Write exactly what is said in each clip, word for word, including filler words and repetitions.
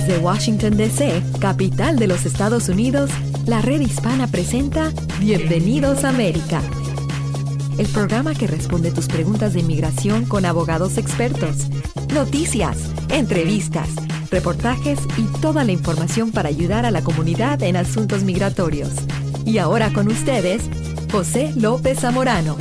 Desde Washington, D C, capital de los Estados Unidos, la Red Hispana presenta Bienvenidos a América, el programa que responde tus preguntas de inmigración con abogados expertos, noticias, entrevistas, reportajes y toda la información para ayudar a la comunidad en asuntos migratorios. Y ahora con ustedes, José López Zamorano.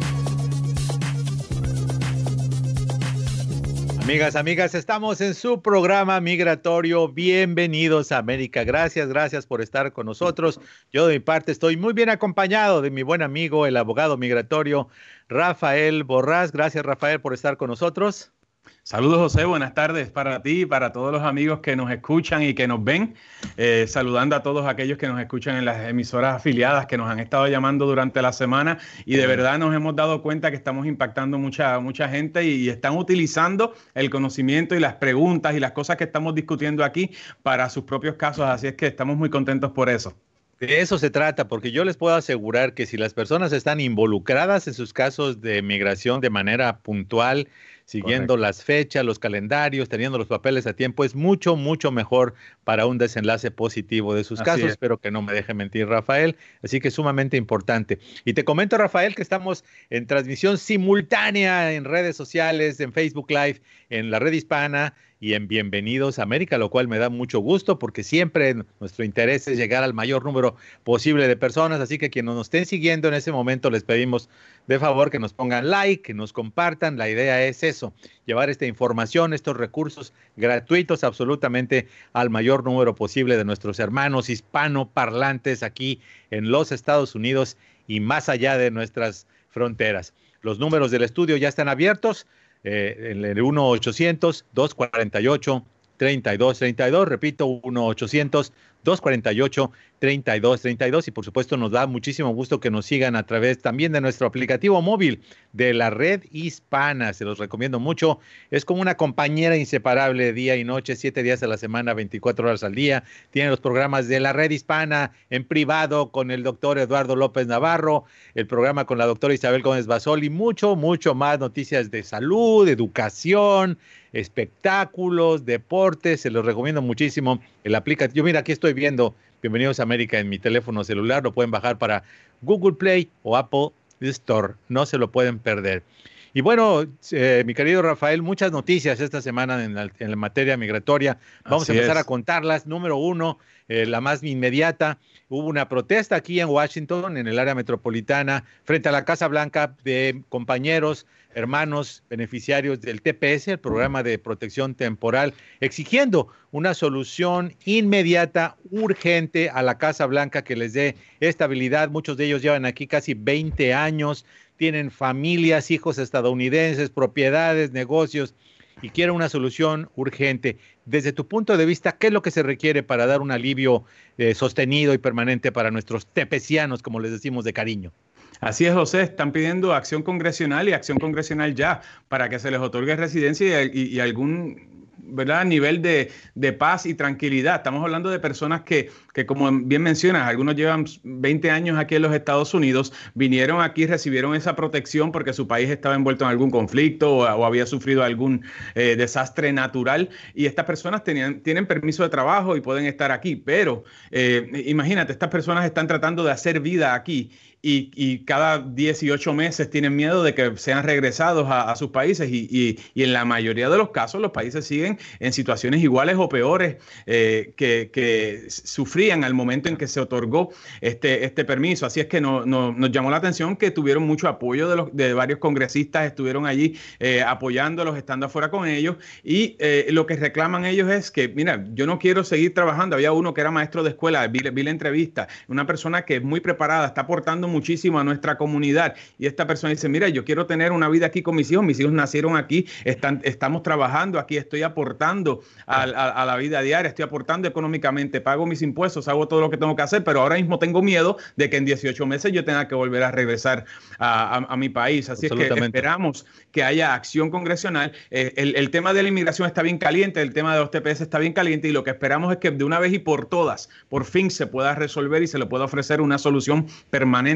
Amigas, amigas, estamos en su programa migratorio. Bienvenidos a América. Gracias, gracias por estar con nosotros. Yo de mi parte estoy muy bien acompañado de mi buen amigo, el abogado migratorio Rafael Borrás. Gracias, Rafael, por estar con nosotros. Saludos, José, buenas tardes para ti y para todos los amigos que nos escuchan y que nos ven. Eh, saludando a todos aquellos que nos escuchan en las emisoras afiliadas que nos han estado llamando durante la semana y de verdad nos hemos dado cuenta que estamos impactando mucha, mucha gente y, y están utilizando el conocimiento y las preguntas y las cosas que estamos discutiendo aquí para sus propios casos, así es que estamos muy contentos por eso. De eso se trata, porque yo les puedo asegurar que si las personas están involucradas en sus casos de migración de manera puntual, siguiendo Correcto. Las fechas, los calendarios, teniendo los papeles a tiempo, es mucho, mucho mejor para un desenlace positivo de sus Así casos. Es. Espero que no me deje mentir, Rafael. Así que es sumamente importante. Y te comento, Rafael, que estamos en transmisión simultánea en redes sociales, en Facebook Live, en la Red Hispana y en Bienvenidos a América, lo cual me da mucho gusto porque siempre nuestro interés es llegar al mayor número posible de personas, así que quienes nos estén siguiendo en ese momento les pedimos de favor que nos pongan like, que nos compartan. La idea es eso, llevar esta información, estos recursos gratuitos absolutamente al mayor número posible de nuestros hermanos hispanoparlantes aquí en los Estados Unidos y más allá de nuestras fronteras. Los números del estudio ya están abiertos. Eh, en el uno ochocientos, dos cuarenta y ocho, treinta y dos treinta y dos, repito, uno ochocientos, dos cuarenta y ocho, treinta y dos treinta y dos, y por supuesto nos da muchísimo gusto que nos sigan a través también de nuestro aplicativo móvil de la Red Hispana. Se los recomiendo mucho, es como una compañera inseparable día y noche, siete días a la semana, veinticuatro horas al día. Tiene los programas de la Red Hispana en privado con el doctor Eduardo López Navarro, el programa con la doctora Isabel Gómez Basol y mucho, mucho más, noticias de salud, educación, espectáculos, deportes. Se los recomiendo muchísimo el aplicativo. Mira, aquí estoy viendo Bienvenidos a América en mi teléfono celular, lo pueden bajar para Google Play o Apple Store, no se lo pueden perder. Y bueno, eh, mi querido Rafael, muchas noticias esta semana en la, en la materia migratoria. Vamos Así a empezar es. a contarlas. Número uno, eh, la más inmediata, hubo una protesta aquí en Washington, en el área metropolitana, frente a la Casa Blanca de compañeros, hermanos beneficiarios del T P S, el programa de protección temporal, exigiendo una solución inmediata, urgente a la Casa Blanca que les dé estabilidad. Muchos de ellos llevan aquí casi veinte años, tienen familias, hijos estadounidenses, propiedades, negocios, y quieren una solución urgente. Desde tu punto de vista, ¿qué es lo que se requiere para dar un alivio eh, sostenido y permanente para nuestros tepecianos, como les decimos de cariño? Así es, José, están pidiendo acción congresional y acción congresional ya para que se les otorgue residencia y, y, y algún ¿verdad? nivel de, de paz y tranquilidad. Estamos hablando de personas que, que, como bien mencionas, algunos llevan veinte años aquí en los Estados Unidos, vinieron aquí, recibieron esa protección porque su país estaba envuelto en algún conflicto o, o había sufrido algún eh, desastre natural y estas personas tenían, tienen permiso de trabajo y pueden estar aquí, pero eh, imagínate, estas personas están tratando de hacer vida aquí. Y, y cada dieciocho meses tienen miedo de que sean regresados a, a sus países y, y, y en la mayoría de los casos los países siguen en situaciones iguales o peores eh, que, que sufrían al momento en que se otorgó este, este permiso. Así es que no, no, nos llamó la atención que tuvieron mucho apoyo de, los, de varios congresistas, estuvieron allí eh, apoyándolos, estando afuera con ellos y eh, lo que reclaman ellos es que, mira, yo no quiero seguir trabajando. Había uno que era maestro de escuela, vi, vi la entrevista, una persona que es muy preparada, está aportando muchísimo a nuestra comunidad y esta persona dice, mira, yo quiero tener una vida aquí con mis hijos, mis hijos nacieron aquí, están, estamos trabajando aquí, estoy aportando a, a, a la vida diaria, estoy aportando económicamente, pago mis impuestos, hago todo lo que tengo que hacer, pero ahora mismo tengo miedo de que en dieciocho meses yo tenga que volver a regresar a, a, a mi país, así es que esperamos que haya acción congresional. Eh, el, el tema de la inmigración está bien caliente, el tema de los T P S está bien caliente y lo que esperamos es que de una vez y por todas, por fin se pueda resolver y se le pueda ofrecer una solución permanente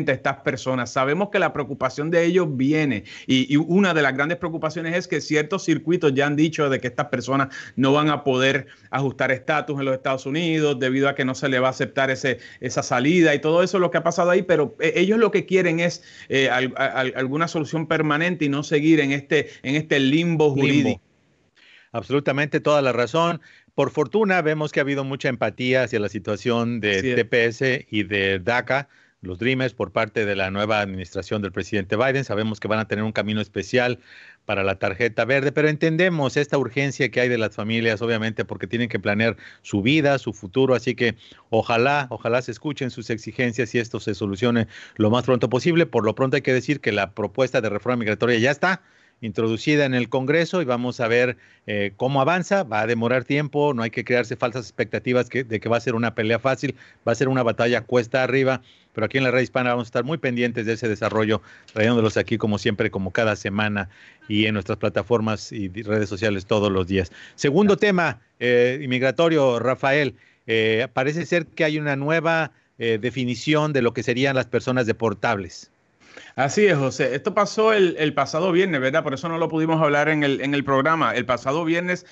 permanente a estas personas. Sabemos que la preocupación de ellos viene y, y una de las grandes preocupaciones es que ciertos circuitos ya han dicho de que estas personas no van a poder ajustar estatus en los Estados Unidos debido a que no se le va a aceptar ese, esa salida y todo eso es lo que ha pasado ahí, pero eh, ellos lo que quieren es eh, al, al, alguna solución permanente y no seguir en este, en este limbo jurídico. Limbo. Absolutamente toda la razón. Por fortuna vemos que ha habido mucha empatía hacia la situación de sí. T P S y de DACA, los Dreamers, por parte de la nueva administración del presidente Biden. Sabemos que van a tener un camino especial para la tarjeta verde, pero entendemos esta urgencia que hay de las familias, obviamente, porque tienen que planear su vida, su futuro, así que ojalá, ojalá se escuchen sus exigencias y esto se solucione lo más pronto posible. Por lo pronto hay que decir que la propuesta de reforma migratoria ya está introducida en el Congreso y vamos a ver eh, cómo avanza. Va a demorar tiempo, no hay que crearse falsas expectativas que, de que va a ser una pelea fácil, va a ser una batalla cuesta arriba, pero aquí en la Red Hispana vamos a estar muy pendientes de ese desarrollo, trayéndolos aquí como siempre, como cada semana y en nuestras plataformas y redes sociales todos los días. Segundo tema, eh, inmigratorio, Rafael, eh, parece ser que hay una nueva eh, definición de lo que serían las personas deportables. Así es, José. Esto pasó el, el pasado viernes, ¿verdad? Por eso no lo pudimos hablar en el, en el programa. El pasado viernes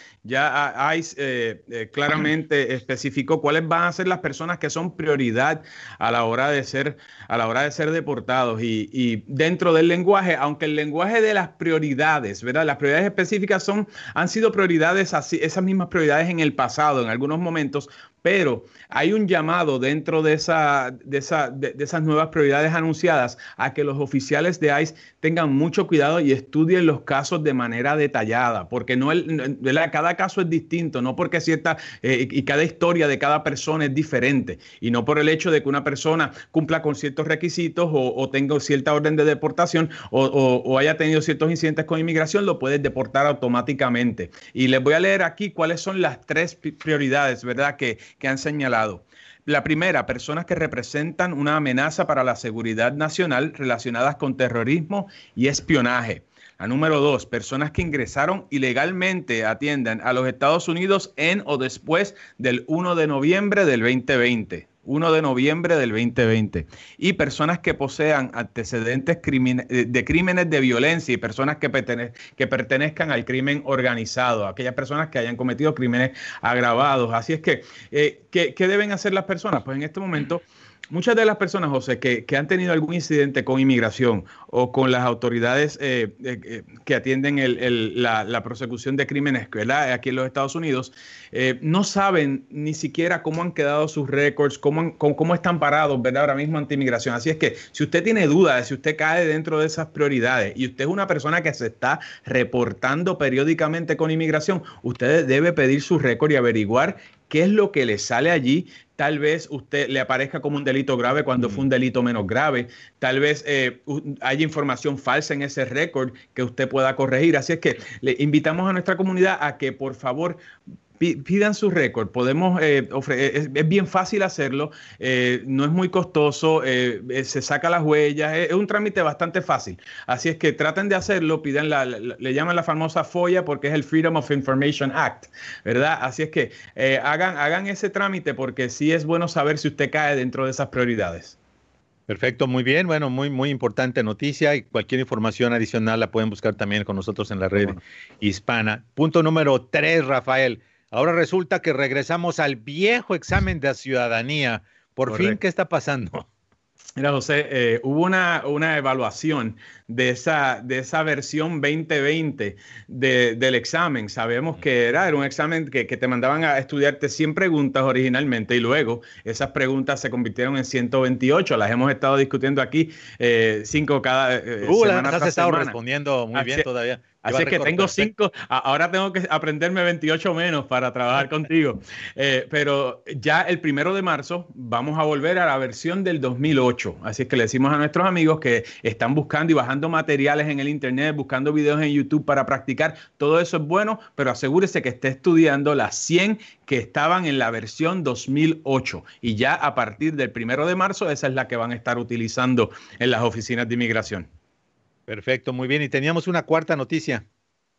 ya ICE eh, eh, claramente especificó cuáles van a ser las personas que son prioridad a la hora de ser, a la hora de ser deportados. Y, y dentro del lenguaje, aunque el lenguaje de las prioridades, ¿verdad? Las prioridades específicas son, han sido prioridades, así, esas mismas prioridades en el pasado, en algunos momentos, pero hay un llamado dentro de, esa, de, esa, de, de esas nuevas prioridades anunciadas a que los oficiales de ICE tengan mucho cuidado y estudien los casos de manera detallada, porque no el, cada caso es distinto, no porque cierta eh, y cada historia de cada persona es diferente, y no por el hecho de que una persona cumpla con ciertos requisitos o, o tenga cierta orden de deportación o, o, o haya tenido ciertos incidentes con inmigración, lo puedes deportar automáticamente. Y les voy a leer aquí cuáles son las tres prioridades, ¿verdad?, que que han señalado. La primera, personas que representan una amenaza para la seguridad nacional relacionadas con terrorismo y espionaje. La número dos, personas que ingresaron ilegalmente, atiendan, a los Estados Unidos en o después del primero de noviembre del veinte veinte. primero de noviembre del veinte veinte. Y personas que posean antecedentes de crímenes de violencia y personas que, pertene que pertenezcan al crimen organizado, aquellas personas que hayan cometido crímenes agravados. Así es que, eh, ¿qué, ¿qué deben hacer las personas? Pues en este momento, muchas de las personas, José, que, que han tenido algún incidente con inmigración o con las autoridades eh, eh, que atienden el, el, la, la prosecución de crímenes, ¿verdad?, aquí en los Estados Unidos, eh, no saben ni siquiera cómo han quedado sus récords, cómo, han, cómo, cómo están parados, ¿verdad?, ahora mismo ante inmigración. Así es que si usted tiene dudas de si usted cae dentro de esas prioridades y usted es una persona que se está reportando periódicamente con inmigración, usted debe pedir su récord y averiguar qué es lo que le sale allí. Tal vez usted le aparezca como un delito grave cuando fue un delito menos grave. Tal vez eh, haya información falsa en ese récord que usted pueda corregir. Así es que le invitamos a nuestra comunidad a que por favor pidan su récord. Podemos eh, ofrecer, es, es bien fácil hacerlo, eh, no es muy costoso, eh, se saca las huellas, es, es un trámite bastante fácil. Así es que traten de hacerlo, pidan la, la, le llaman la famosa FOIA porque es el Freedom of Information Act, ¿verdad? Así es que eh, hagan, hagan ese trámite porque sí es bueno saber si usted cae dentro de esas prioridades. Perfecto, muy bien. Bueno, muy, muy importante noticia y cualquier información adicional la pueden buscar también con nosotros en la red bueno. hispana. Punto número tres, Rafael. Ahora resulta que regresamos al viejo examen de ciudadanía. Por Correcto. fin, ¿qué está pasando? Mira, José, eh, hubo una, una evaluación de esa, de esa versión veinte veinte de, del examen. Sabemos que era, era un examen que, que te mandaban a estudiarte cien preguntas originalmente y luego esas preguntas se convirtieron en ciento veintiocho. Las hemos estado discutiendo aquí, eh, cinco cada eh, uh, semana las has estado semana. respondiendo muy Así, bien todavía. Así es que tengo cinco, ahora tengo que aprenderme veintiocho menos para trabajar contigo. Eh, pero ya el primero de marzo vamos a volver a la versión del dos mil ocho. Así es que le decimos a nuestros amigos que están buscando y bajando materiales en el internet, buscando videos en YouTube para practicar. Todo eso es bueno, pero asegúrese que esté estudiando las cien que estaban en la versión dos mil ocho. Y ya a partir del primero de marzo, esa es la que van a estar utilizando en las oficinas de inmigración. Perfecto, muy bien. Y teníamos una cuarta noticia.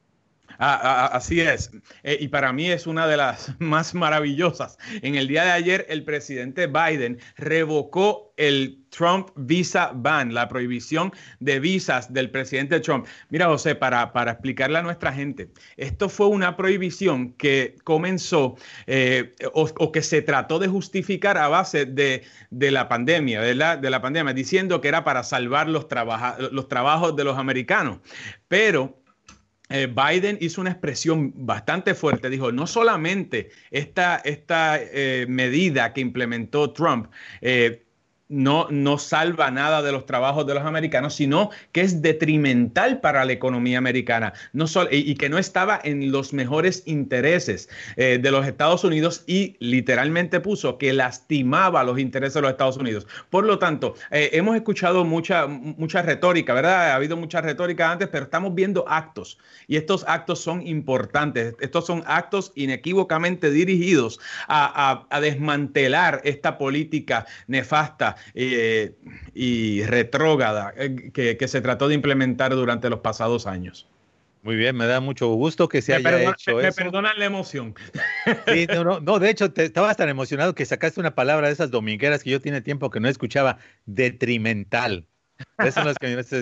Ah, ah, así es. Eh, y para mí es una de las más maravillosas. En el día de ayer, el presidente Biden revocó el Trump Visa Ban, la prohibición de visas del presidente Trump. Mira, José, para, para explicarle a nuestra gente, esto fue una prohibición que comenzó eh, o, o que se trató de justificar a base de, de la pandemia, ¿verdad? De la pandemia, diciendo que era para salvar los, trabaja, los trabajos de los americanos. Pero Eh, Biden hizo una expresión bastante fuerte. Dijo, no solamente esta, esta eh, medida que implementó Trump eh, no, no salva nada de los trabajos de los americanos, sino que es detrimental para la economía americana no solo, y, y que no estaba en los mejores intereses eh, de los Estados Unidos, y literalmente puso que lastimaba los intereses de los Estados Unidos. Por lo tanto, eh, hemos escuchado mucha, mucha retórica, ¿verdad? Ha habido mucha retórica antes, pero estamos viendo actos, y estos actos son importantes. Estos son actos inequívocamente dirigidos a, a, a desmantelar esta política nefasta Eh, y retrógrada eh, que, que se trató de implementar durante los pasados años. Muy bien, me da mucho gusto que se me haya perdona, hecho me, eso. Me perdonan la emoción. Sí, no, no, no, de hecho, te, estabas tan emocionado que sacaste una palabra de esas domingueras que yo tiene tiempo que no escuchaba, detrimental. Esas son las que mi,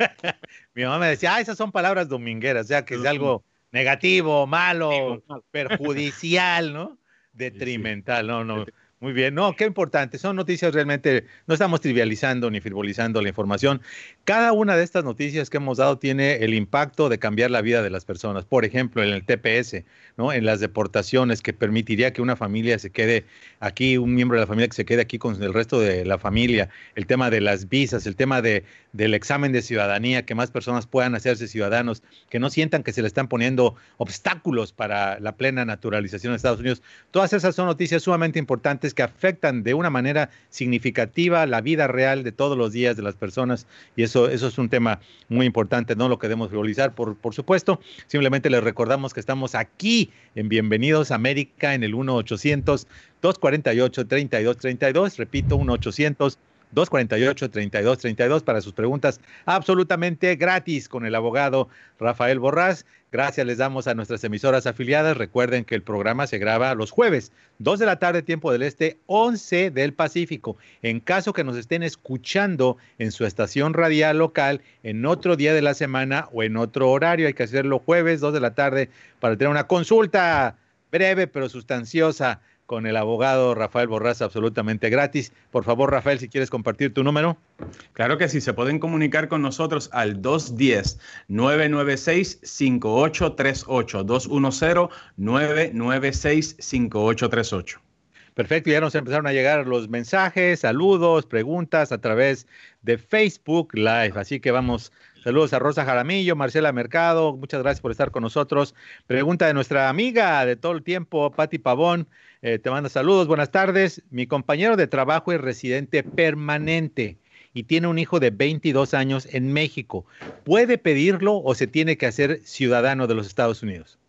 mi mamá me decía, ah, esas son palabras domingueras, o sea, que es algo negativo, malo, perjudicial, ¿no? Detrimental, no, no. Muy bien, no, qué importante, son noticias realmente, no estamos trivializando ni frivolizando la información. Cada una de estas noticias que hemos dado tiene el impacto de cambiar la vida de las personas. Por ejemplo, en el T P S, ¿no? En las deportaciones, que permitiría que una familia se quede aquí, un miembro de la familia que se quede aquí con el resto de la familia. El tema de las visas, el tema de, del examen de ciudadanía, que más personas puedan hacerse ciudadanos, que no sientan que se le están poniendo obstáculos para la plena naturalización de Estados Unidos. Todas esas son noticias sumamente importantes que afectan de una manera significativa la vida real de todos los días de las personas, y eso, eso es un tema muy importante, no lo queremos frivolizar, por, por supuesto. Simplemente les recordamos que estamos aquí en Bienvenidos a América en el uno ochocientos, dos cuarenta y ocho, treinta y dos treinta y dos, repito, uno ochocientos, dos cuarenta y ocho, treinta y dos treinta y dos para sus preguntas absolutamente gratis con el abogado Rafael Borrás. Gracias les damos a nuestras emisoras afiliadas. Recuerden que el programa se graba los jueves, dos de la tarde, tiempo del este, once del Pacífico. En caso que nos estén escuchando en su estación radial local, en otro día de la semana o en otro horario, hay que hacerlo jueves, dos de la tarde, para tener una consulta breve pero sustanciosa con el abogado Rafael Borrás, absolutamente gratis. Por favor, Rafael, si quieres compartir tu número. Claro que sí, se pueden comunicar con nosotros al dos uno cero, nueve nueve seis, cinco ocho tres ocho, dos uno cero, nueve nueve seis, cinco ocho tres ocho. Perfecto, ya nos empezaron a llegar los mensajes, saludos, preguntas a través de Facebook Live, así que vamos. Saludos a Rosa Jaramillo, Marcela Mercado, muchas gracias por estar con nosotros. Pregunta de nuestra amiga de todo el tiempo, Patti Pavón, eh, te manda saludos, buenas tardes. Mi compañero de trabajo es residente permanente y tiene un hijo de veintidós años en México. ¿Puede pedirlo o se tiene que hacer ciudadano de los Estados Unidos?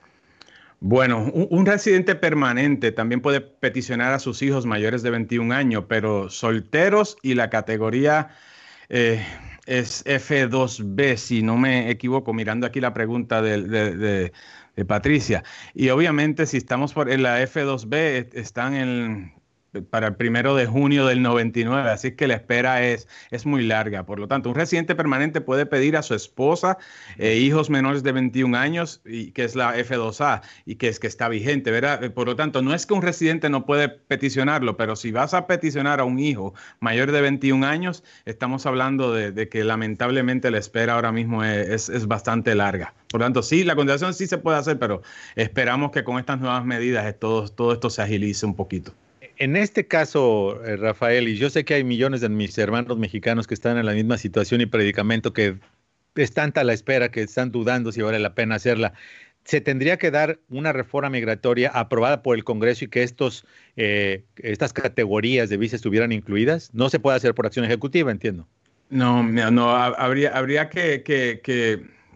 Bueno, un, un residente permanente también puede peticionar a sus hijos mayores de veintiún años, pero solteros y la categoría eh, es F dos B, si no me equivoco, mirando aquí la pregunta de, de, de, de Patricia. Y obviamente si estamos por, en la F dos B, están en... para el primero de junio del noventa y nueve, así que la espera es, es muy larga. Por lo tanto, un residente permanente puede pedir a su esposa e hijos menores de veintiún años, y que es la F dos A, y que es que está vigente, ¿verdad? Por lo tanto, no es que un residente no puede peticionarlo, pero si vas a peticionar a un hijo mayor de veintiún años, estamos hablando de, de que lamentablemente la espera ahora mismo es, es, es bastante larga. Por lo tanto, sí, la contestación sí se puede hacer, pero esperamos que con estas nuevas medidas todo, todo esto se agilice un poquito. En este caso, eh, Rafael, y yo sé que hay millones de mis hermanos mexicanos que están en la misma situación y predicamento, que es tanta la espera que están dudando si vale la pena hacerla. ¿Se tendría que dar una reforma migratoria aprobada por el Congreso y que estos, eh, estas categorías de visa estuvieran incluidas? No se puede hacer por acción ejecutiva, entiendo. No, no, habría, habría que... que, que...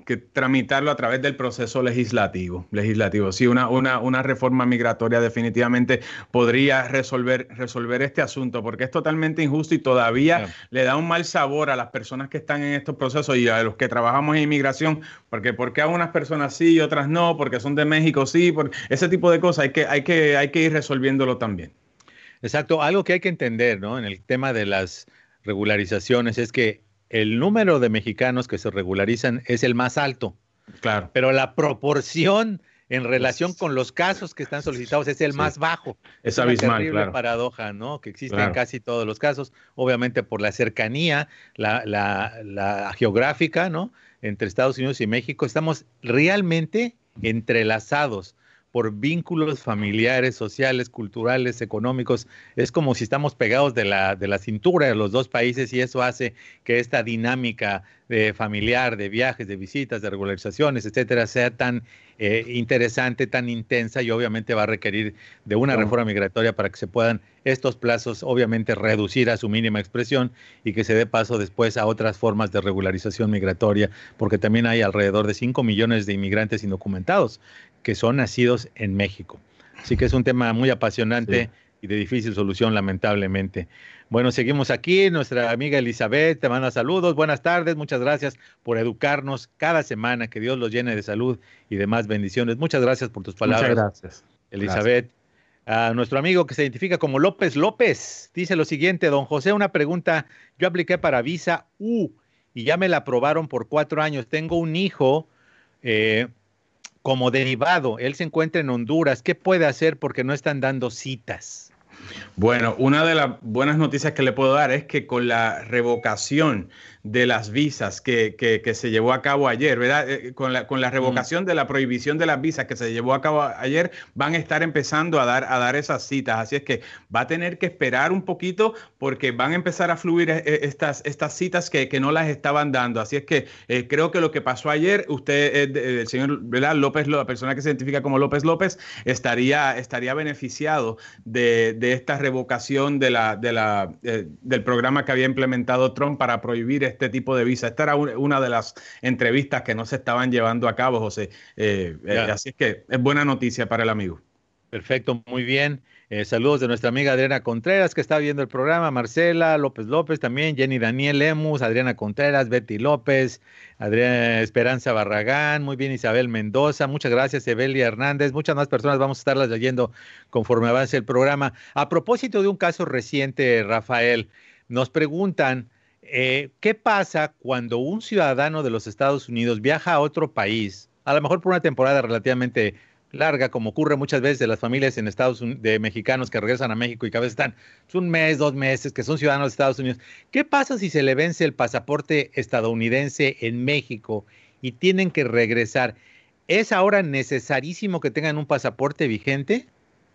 que tramitarlo a través del proceso legislativo. legislativo. Sí, una, una, una reforma migratoria definitivamente podría resolver, resolver este asunto, porque es totalmente injusto y todavía yeah. le da un mal sabor a las personas que están en estos procesos y a los que trabajamos en inmigración, porque porque a unas personas sí y otras no, porque son de México sí, por ese tipo de cosas hay que, hay que, hay que ir resolviéndolo también. Exacto, algo que hay que entender, ¿no? En el tema de las regularizaciones es que el número de mexicanos que se regularizan es el más alto. Claro. Pero la proporción en relación con los casos que están solicitados es el sí. más bajo. Es, es abismal, una terrible claro. paradoja, ¿no? Que existe claro. en casi todos los casos, obviamente por la cercanía, la, la, la geográfica, ¿no? Entre Estados Unidos y México, estamos realmente entrelazados por vínculos familiares, sociales, culturales, económicos. Es como si estamos pegados de la, de la cintura de los dos países y eso hace que esta dinámica de familiar, de viajes, de visitas, de regularizaciones, etcétera, sea tan eh, interesante, tan intensa y obviamente va a requerir de una reforma migratoria para que se puedan estos plazos obviamente reducir a su mínima expresión y que se dé paso después a otras formas de regularización migratoria, porque también hay alrededor de cinco millones de inmigrantes indocumentados que son nacidos en México. Así que es un tema muy apasionante sí. y de difícil solución, lamentablemente. Bueno, seguimos aquí. Nuestra amiga Elizabeth te manda saludos. Buenas tardes. Muchas gracias por educarnos cada semana. Que Dios los llene de salud y demás bendiciones. Muchas gracias por tus palabras. Muchas gracias. Elizabeth. Gracias. A nuestro amigo que se identifica como López López dice lo siguiente: don José, una pregunta. Yo apliqué para visa U y ya me la aprobaron por cuatro años. Tengo un hijo eh, como derivado. Él se encuentra en Honduras. ¿Qué puede hacer porque no están dando citas? Bueno, una de las buenas noticias que le puedo dar es que con la revocación de las visas que, que, que se llevó a cabo ayer, ¿verdad? Eh, con, la, con la revocación mm. de la prohibición de las visas que se llevó a cabo ayer, van a estar empezando a dar, a dar esas citas. Así es que va a tener que esperar un poquito porque van a empezar a fluir estas, estas citas que, que no las estaban dando. Así es que eh, creo que lo que pasó ayer, usted, eh, el señor, ¿verdad? López, la persona que se identifica como López López, estaría, estaría beneficiado de, de esta revocación de la, de la, eh, del programa que había implementado Trump para prohibir este tipo de visa. Esta era una de las entrevistas que no se estaban llevando a cabo, José. Eh, eh, así es que es buena noticia para el amigo. Perfecto, muy bien. Eh, saludos de nuestra amiga Adriana Contreras, que está viendo el programa, Marcela López López también, Jenny Daniel Lemus, Adriana Contreras, Betty López, Adriana Esperanza Barragán, muy bien, Isabel Mendoza, muchas gracias, Evelia Hernández, muchas más personas vamos a estarlas leyendo conforme avance el programa. A propósito de un caso reciente, Rafael, nos preguntan, eh, ¿qué pasa cuando un ciudadano de los Estados Unidos viaja a otro país, a lo mejor por una temporada relativamente larga, como ocurre muchas veces de las familias en Estados Unidos, de mexicanos que regresan a México y que a veces están un mes, dos meses, que son ciudadanos de Estados Unidos? ¿Qué pasa si se le vence el pasaporte estadounidense en México y tienen que regresar? ¿Es ahora necesarísimo que tengan un pasaporte vigente?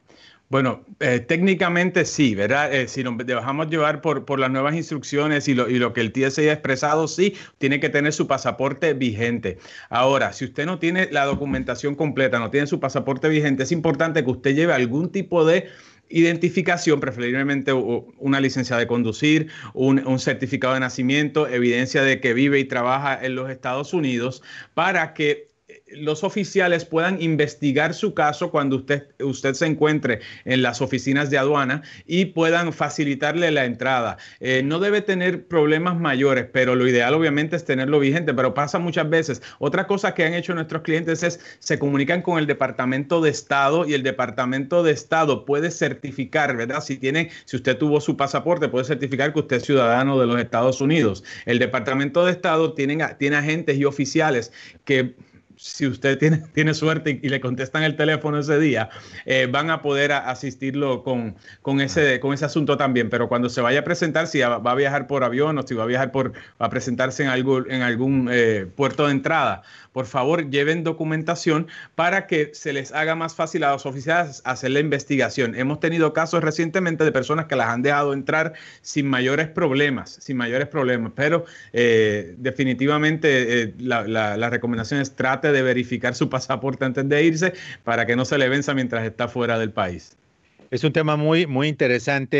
Bueno, eh, técnicamente sí, ¿verdad? Eh, si nos dejamos llevar por, por las nuevas instrucciones y lo, y lo que el T S A ha expresado, sí, tiene que tener su pasaporte vigente. Ahora, si usted no tiene la documentación completa, no tiene su pasaporte vigente, es importante que usted lleve algún tipo de identificación, preferiblemente una licencia de conducir, un, un certificado de nacimiento, evidencia de que vive y trabaja en los Estados Unidos, para que los oficiales puedan investigar su caso cuando usted, usted se encuentre en las oficinas de aduana y puedan facilitarle la entrada. Eh, no debe tener problemas mayores, pero lo ideal obviamente es tenerlo vigente, pero pasa muchas veces. Otra cosa que han hecho nuestros clientes es se comunican con el Departamento de Estado y el Departamento de Estado puede certificar, ¿verdad? Si tiene, si usted tuvo su pasaporte, puede certificar que usted es ciudadano de los Estados Unidos. El Departamento de Estado tiene, tiene agentes y oficiales que, si usted tiene, tiene suerte y, y le contestan el teléfono ese día, eh, van a poder a, asistirlo con, con, ese, con ese asunto también. Pero cuando se vaya a presentar, si va a viajar por avión o si va a viajar por, a presentarse en, algo, en algún eh, puerto de entrada, por favor, lleven documentación para que se les haga más fácil a los oficiales hacer la investigación. Hemos tenido casos recientemente de personas que las han dejado entrar sin mayores problemas, sin mayores problemas, pero eh, definitivamente eh, la, la, la recomendación es trate de verificar su pasaporte antes de irse para que no se le venza mientras está fuera del país. Es un tema muy, muy interesante.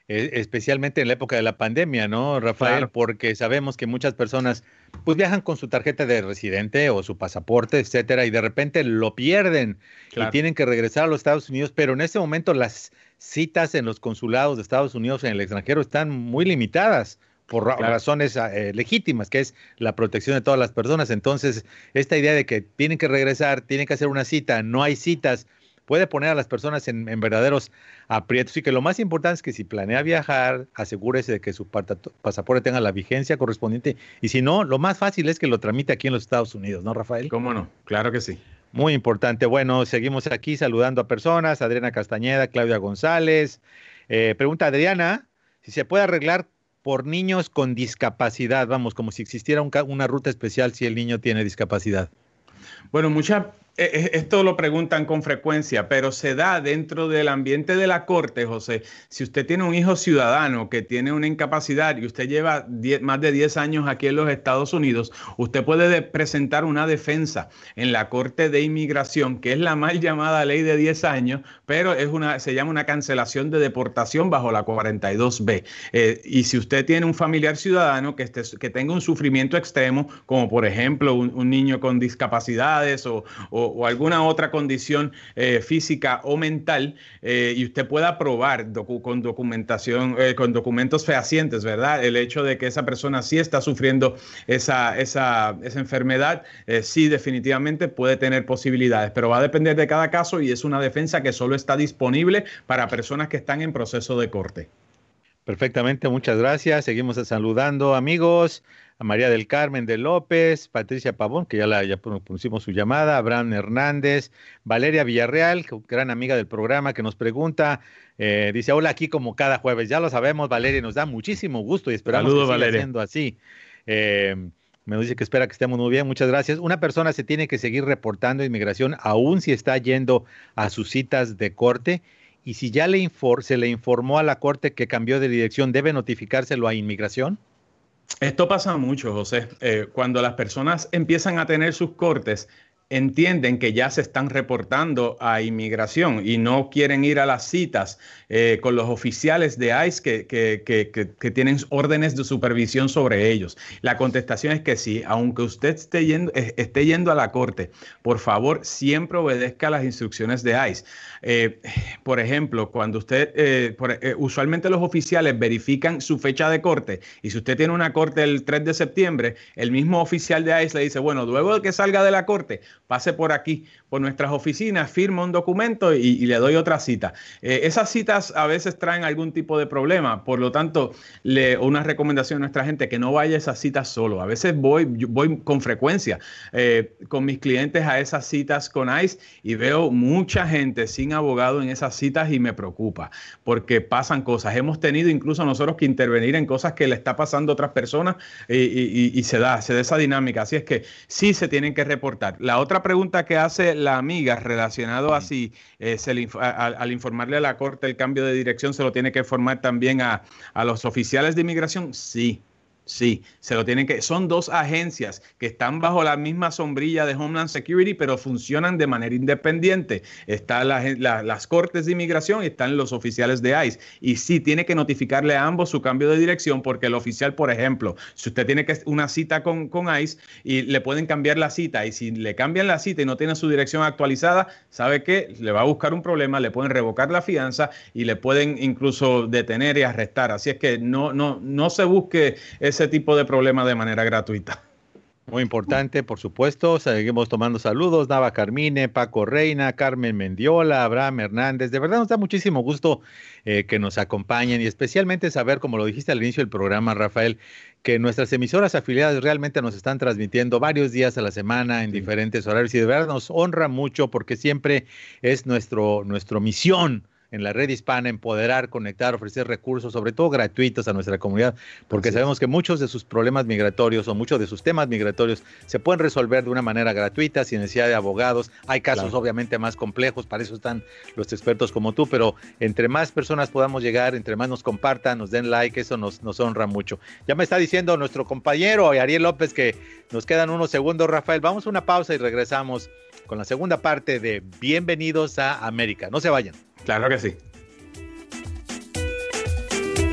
eh, especialmente en la época de la pandemia, ¿no, Rafael? Claro. Porque sabemos que muchas personas pues viajan con su tarjeta de residente o su pasaporte, etcétera, y de repente lo pierden claro. y tienen que regresar a los Estados Unidos, pero en este momento las citas en los consulados de Estados Unidos en el extranjero están muy limitadas por ra- claro. razones eh, legítimas, que es la protección de todas las personas. Entonces, esta idea de que tienen que regresar, tienen que hacer una cita, no hay citas, puede poner a las personas en, en verdaderos aprietos. Y que lo más importante es que si planea viajar, asegúrese de que su pasaporte tenga la vigencia correspondiente. Y si no, lo más fácil es que lo tramite aquí en los Estados Unidos, ¿no, Rafael? ¿Cómo no? Claro que sí. Muy importante. Bueno, seguimos aquí saludando a personas. Adriana Castañeda, Claudia González. Eh, pregunta Adriana, si se puede arreglar por niños con discapacidad, vamos, como si existiera un, una ruta especial si el niño tiene discapacidad. Bueno, muchas... Esto lo preguntan con frecuencia, pero se da dentro del ambiente de la corte, José. Si usted tiene un hijo ciudadano que tiene una incapacidad y usted lleva diez, más de diez años aquí en los Estados Unidos, usted puede de presentar una defensa en la Corte de Inmigración, que es la mal llamada ley de diez años, pero es una, se llama una cancelación de deportación bajo la cuarenta y dos B. Eh, y si usted tiene un familiar ciudadano que, esté, que tenga un sufrimiento extremo, como por ejemplo un, un niño con discapacidades o, o o alguna otra condición eh, física o mental, eh, y usted pueda probar docu con documentación, eh, con documentos fehacientes, ¿verdad? El hecho de que esa persona sí está sufriendo esa, esa, esa enfermedad, eh, sí definitivamente puede tener posibilidades, pero va a depender de cada caso y es una defensa que solo está disponible para personas que están en proceso de corte. Perfectamente, muchas gracias. Seguimos saludando, amigos. A María del Carmen de López, Patricia Pavón, que ya, la, ya pusimos su llamada, Abraham Hernández, Valeria Villarreal, gran amiga del programa, que nos pregunta, eh, dice, hola, aquí como cada jueves. Ya lo sabemos, Valeria, nos da muchísimo gusto y esperamos Saludos, que siga Valeria. siendo así. Eh, me dice que espera que estemos muy bien, muchas gracias. Una persona se tiene que seguir reportando a inmigración, aún si está yendo a sus citas de corte, y si ya le infor se le informó a la corte que cambió de dirección, ¿debe notificárselo a inmigración? Esto pasa mucho, José. Eh, cuando las personas empiezan a tener sus cortes, entienden que ya se están reportando a inmigración y no quieren ir a las citas eh, con los oficiales de ICE que, que, que, que, que tienen órdenes de supervisión sobre ellos. La contestación es que sí, aunque usted esté yendo, esté yendo a la corte, por favor, siempre obedezca las instrucciones de ICE. Eh, por ejemplo, cuando usted, eh, por, eh, usualmente los oficiales verifican su fecha de corte y si usted tiene una corte el tres de septiembre, el mismo oficial de ICE le dice, bueno, luego de que salga de la corte, pase por aquí, por nuestras oficinas, firma un documento y, y le doy otra cita. Eh, esas citas a veces traen algún tipo de problema, por lo tanto, le, una recomendación a nuestra gente que no vaya a esas citas solo. A veces voy, voy con frecuencia eh, con mis clientes a esas citas con ICE y veo mucha gente sin abogado en esas citas y me preocupa porque pasan cosas. Hemos tenido incluso nosotros que intervenir en cosas que le está pasando a otras personas y, y, y se da, se da esa dinámica. Así es que sí se tienen que reportar. La otra pregunta que hace la amiga relacionado a si eh, se le, a, a, al informarle a la corte el cambio de dirección se lo tiene que informar también a, a los oficiales de inmigración, sí. Sí, se lo tienen que... Son dos agencias que están bajo la misma sombrilla de Homeland Security, pero funcionan de manera independiente. Están la, la, las cortes de inmigración y están los oficiales de ICE. Y sí, tiene que notificarle a ambos su cambio de dirección porque el oficial, por ejemplo, si usted tiene que una cita con, con ICE y le pueden cambiar la cita y si le cambian la cita y no tiene su dirección actualizada, ¿sabe qué? Le va a buscar un problema, le pueden revocar la fianza y le pueden incluso detener y arrestar. Así es que no, no, no se busque ese tipo de problema de manera gratuita. Muy importante, por supuesto. Seguimos tomando saludos. Nava Carmine, Paco Reina, Carmen Mendiola, Abraham Hernández. De verdad nos da muchísimo gusto eh, que nos acompañen y especialmente saber, como lo dijiste al inicio del programa, Rafael, que nuestras emisoras afiliadas realmente nos están transmitiendo varios días a la semana en sí. diferentes horarios y de verdad nos honra mucho porque siempre es nuestro, nuestra misión en la red hispana, empoderar, conectar, ofrecer recursos, sobre todo gratuitos a nuestra comunidad, porque Así sabemos es. que muchos de sus problemas migratorios o muchos de sus temas migratorios se pueden resolver de una manera gratuita, sin necesidad de abogados. Hay casos claro. obviamente más complejos, para eso están los expertos como tú, pero entre más personas podamos llegar, entre más nos compartan, nos den like, eso nos, nos honra mucho. Ya me está diciendo nuestro compañero Ariel López que nos quedan unos segundos, Rafael. Vamos a una pausa y regresamos con la segunda parte de Bienvenidos a América. No se vayan. Claro que sí.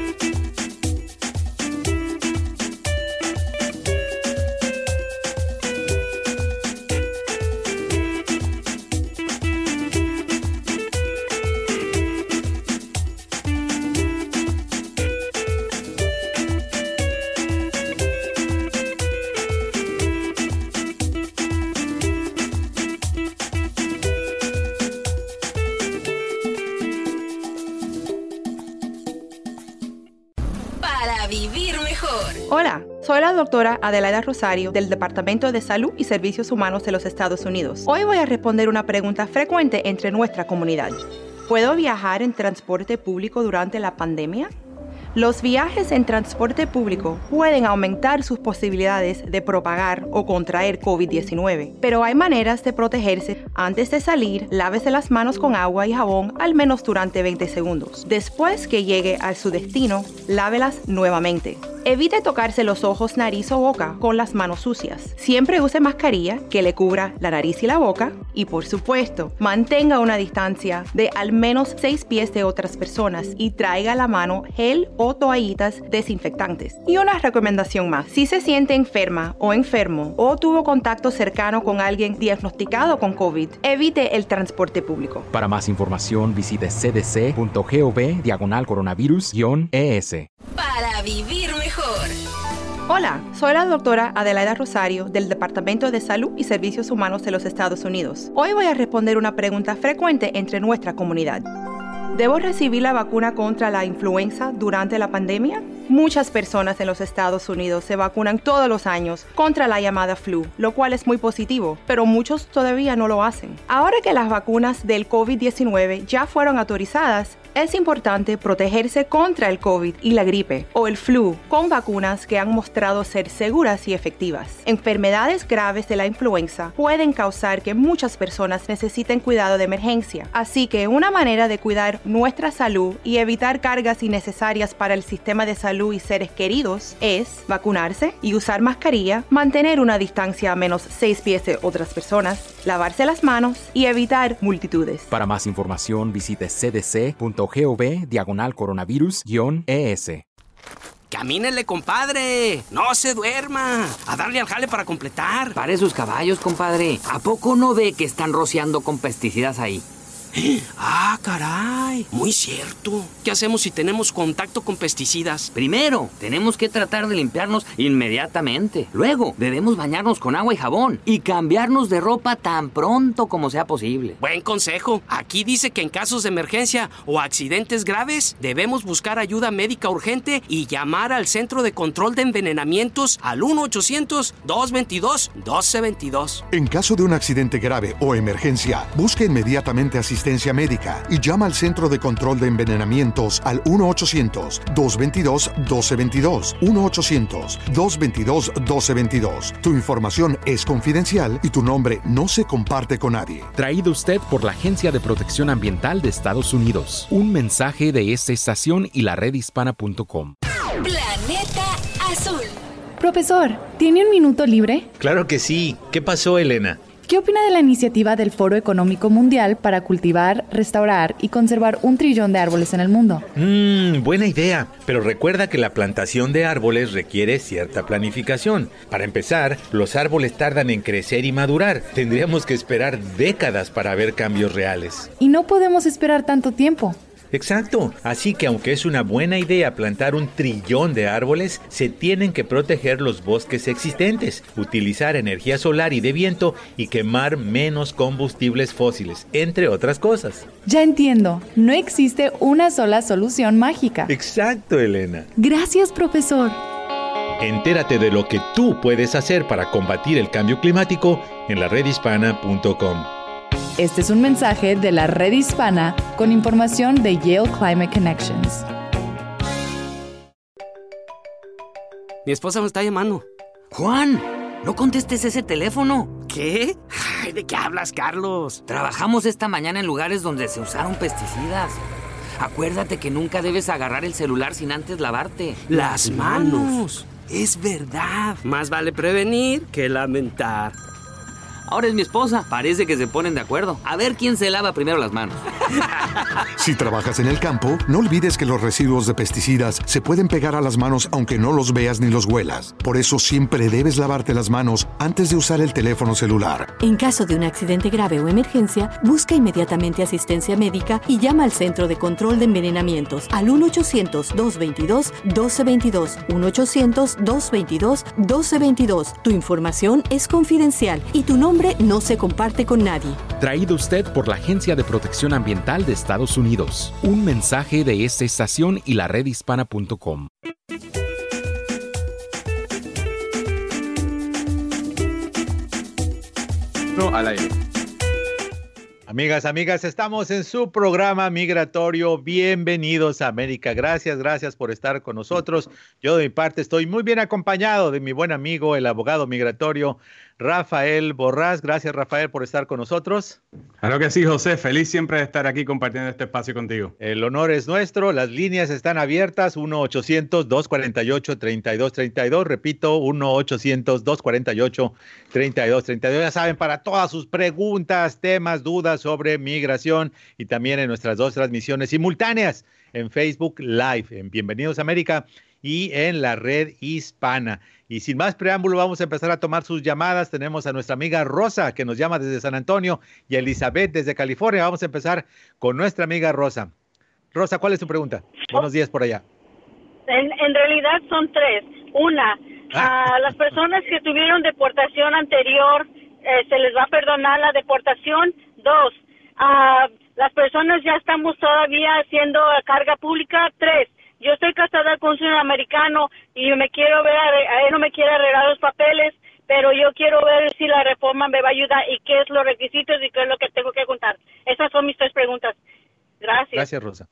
Para vivir mejor. Hola, soy la doctora Adelaida Rosario del Departamento de Salud y Servicios Humanos de los Estados Unidos. Hoy voy a responder una pregunta frecuente entre nuestra comunidad. ¿Puedo viajar en transporte público durante la pandemia? Los viajes en transporte público pueden aumentar sus posibilidades de propagar o contraer COVID diecinueve, pero hay maneras de protegerse. Antes de salir, lávese las manos con agua y jabón al menos durante veinte segundos. Después que llegue a su destino, lávelas nuevamente. Evite tocarse los ojos, nariz o boca con las manos sucias. Siempre use mascarilla que le cubra la nariz y la boca. Y por supuesto, mantenga una distancia de al menos seis pies de otras personas y traiga a la mano gel o toallitas desinfectantes. Y una recomendación más. Si se siente enferma o enfermo o tuvo contacto cercano con alguien diagnosticado con COVID, evite el transporte público. Para más información, visite cdc.gov diagonal coronavirus guión ES. Para vivir mejor. Hola, soy la doctora Adelaida Rosario del Departamento de Salud y Servicios Humanos de los Estados Unidos. Hoy voy a responder una pregunta frecuente entre nuestra comunidad. ¿Debo recibir la vacuna contra la influenza durante la pandemia? Muchas personas en los Estados Unidos se vacunan todos los años contra la llamada flu, lo cual es muy positivo, pero muchos todavía no lo hacen. Ahora que las vacunas del COVID diecinueve ya fueron autorizadas, es importante protegerse contra el COVID y la gripe o el flu con vacunas que han mostrado ser seguras y efectivas. Enfermedades graves de la influenza pueden causar que muchas personas necesiten cuidado de emergencia, así que una manera de cuidar nuestra salud y evitar cargas innecesarias para el sistema de salud y seres queridos es vacunarse y usar mascarilla, mantener una distancia a menos seis pies de otras personas, lavarse las manos y evitar multitudes. Para más información, visite cdc.gov diagonal coronavirus guión ES. ¡Camínele, compadre! ¡No se duerma! ¡A darle al jale para completar! Pare sus caballos, compadre. ¿A poco no ve que están rociando con pesticidas ahí? ¡Ah, caray! Muy cierto. ¿Qué hacemos si tenemos contacto con pesticidas? Primero, tenemos que tratar de limpiarnos inmediatamente. Luego, debemos bañarnos con agua y jabón y cambiarnos de ropa tan pronto como sea posible. Buen consejo. Aquí dice que en casos de emergencia o accidentes graves, debemos buscar ayuda médica urgente y llamar al Centro de Control de Envenenamientos al uno ochocientos, dos veintidós, doce veintidós. En caso de un accidente grave o emergencia, busque inmediatamente asistencia médica y llama al Centro de Control de Envenenamientos al uno ochocientos, dos veintidós, doce veintidós. uno ochocientos, dos veintidós, doce veintidós. Tu información es confidencial y tu nombre no se comparte con nadie. Traído usted por la Agencia de Protección Ambiental de Estados Unidos. Un mensaje de esta estación y la red hispana punto com. Planeta Azul. Profesor, ¿tiene un minuto libre? Claro que sí. ¿Qué pasó, Elena? ¿Qué opina de la iniciativa del Foro Económico Mundial para cultivar, restaurar y conservar un trillón de árboles en el mundo? Mmm, buena idea, pero recuerda que la plantación de árboles requiere cierta planificación. Para empezar, los árboles tardan en crecer y madurar. Tendríamos que esperar décadas para ver cambios reales. Y no podemos esperar tanto tiempo. Exacto, así que aunque es una buena idea plantar un trillón de árboles, se tienen que proteger los bosques existentes, utilizar energía solar y de viento y quemar menos combustibles fósiles, entre otras cosas. Ya entiendo, no existe una sola solución mágica. Exacto, Elena. Gracias, profesor. Entérate de lo que tú puedes hacer para combatir el cambio climático en la red hispana punto com. Este es un mensaje de la Red Hispana con información de Yale Climate Connections. Mi esposa me está llamando. Juan, no contestes ese teléfono. ¿Qué? Ay, ¿de qué hablas, Carlos? Trabajamos esta mañana en lugares donde se usaron pesticidas. Acuérdate que nunca debes agarrar el celular sin antes lavarte las manos. Es verdad. Más vale prevenir que lamentar. Ahora es mi esposa. Parece que se ponen de acuerdo. A ver quién se lava primero las manos. Si trabajas en el campo, no olvides que los residuos de pesticidas se pueden pegar a las manos aunque no los veas ni los huelas. Por eso siempre debes lavarte las manos antes de usar el teléfono celular. En caso de un accidente grave o emergencia, busca inmediatamente asistencia médica y llama al Centro de Control de Envenenamientos al uno ochocientos, dos veintidós, doce veintidós. uno ochocientos, dos veintidós, doce veintidós. Tu información es confidencial y tu nombre no se comparte con nadie. Traído usted por la Agencia de Protección Ambiental de Estados Unidos. Un mensaje de esta estación y la red hispana punto com. Nuestro al aire. Amigas, amigas, estamos en su programa migratorio. Bienvenidos a América. Gracias, gracias por estar con nosotros. Yo de mi parte estoy muy bien acompañado de mi buen amigo, el abogado migratorio Rafael Borrás. Gracias, Rafael, por estar con nosotros. Claro que sí, José. Feliz siempre de estar aquí compartiendo este espacio contigo. El honor es nuestro. Las líneas están abiertas. uno ochocientos, dos cuarenta y ocho, treinta y dos treinta y dos. Repito, uno ochocientos, dos cuarenta y ocho, treinta y dos treinta y dos. Ya saben, para todas sus preguntas, temas, dudas sobre migración y también en nuestras dos transmisiones simultáneas en Facebook Live, en Bienvenidos a América y en la red hispana. Y sin más preámbulo, vamos a empezar a tomar sus llamadas. Tenemos a nuestra amiga Rosa, que nos llama desde San Antonio, y a Elizabeth desde California. Vamos a empezar con nuestra amiga Rosa. Rosa, ¿cuál es tu pregunta? Buenos días por allá. En, en realidad son tres. Una, a las personas que tuvieron deportación anterior, eh, ¿se les va a perdonar la deportación? Dos, a las personas ya estamos todavía haciendo carga pública. Tres, yo estoy casada con un ciudadano y me quiero ver, a él no me quiere arreglar los papeles, pero yo quiero ver si la reforma me va a ayudar y qué es los requisitos y qué es lo que tengo que contar. Esas son mis tres preguntas. Gracias. Gracias, Rosa.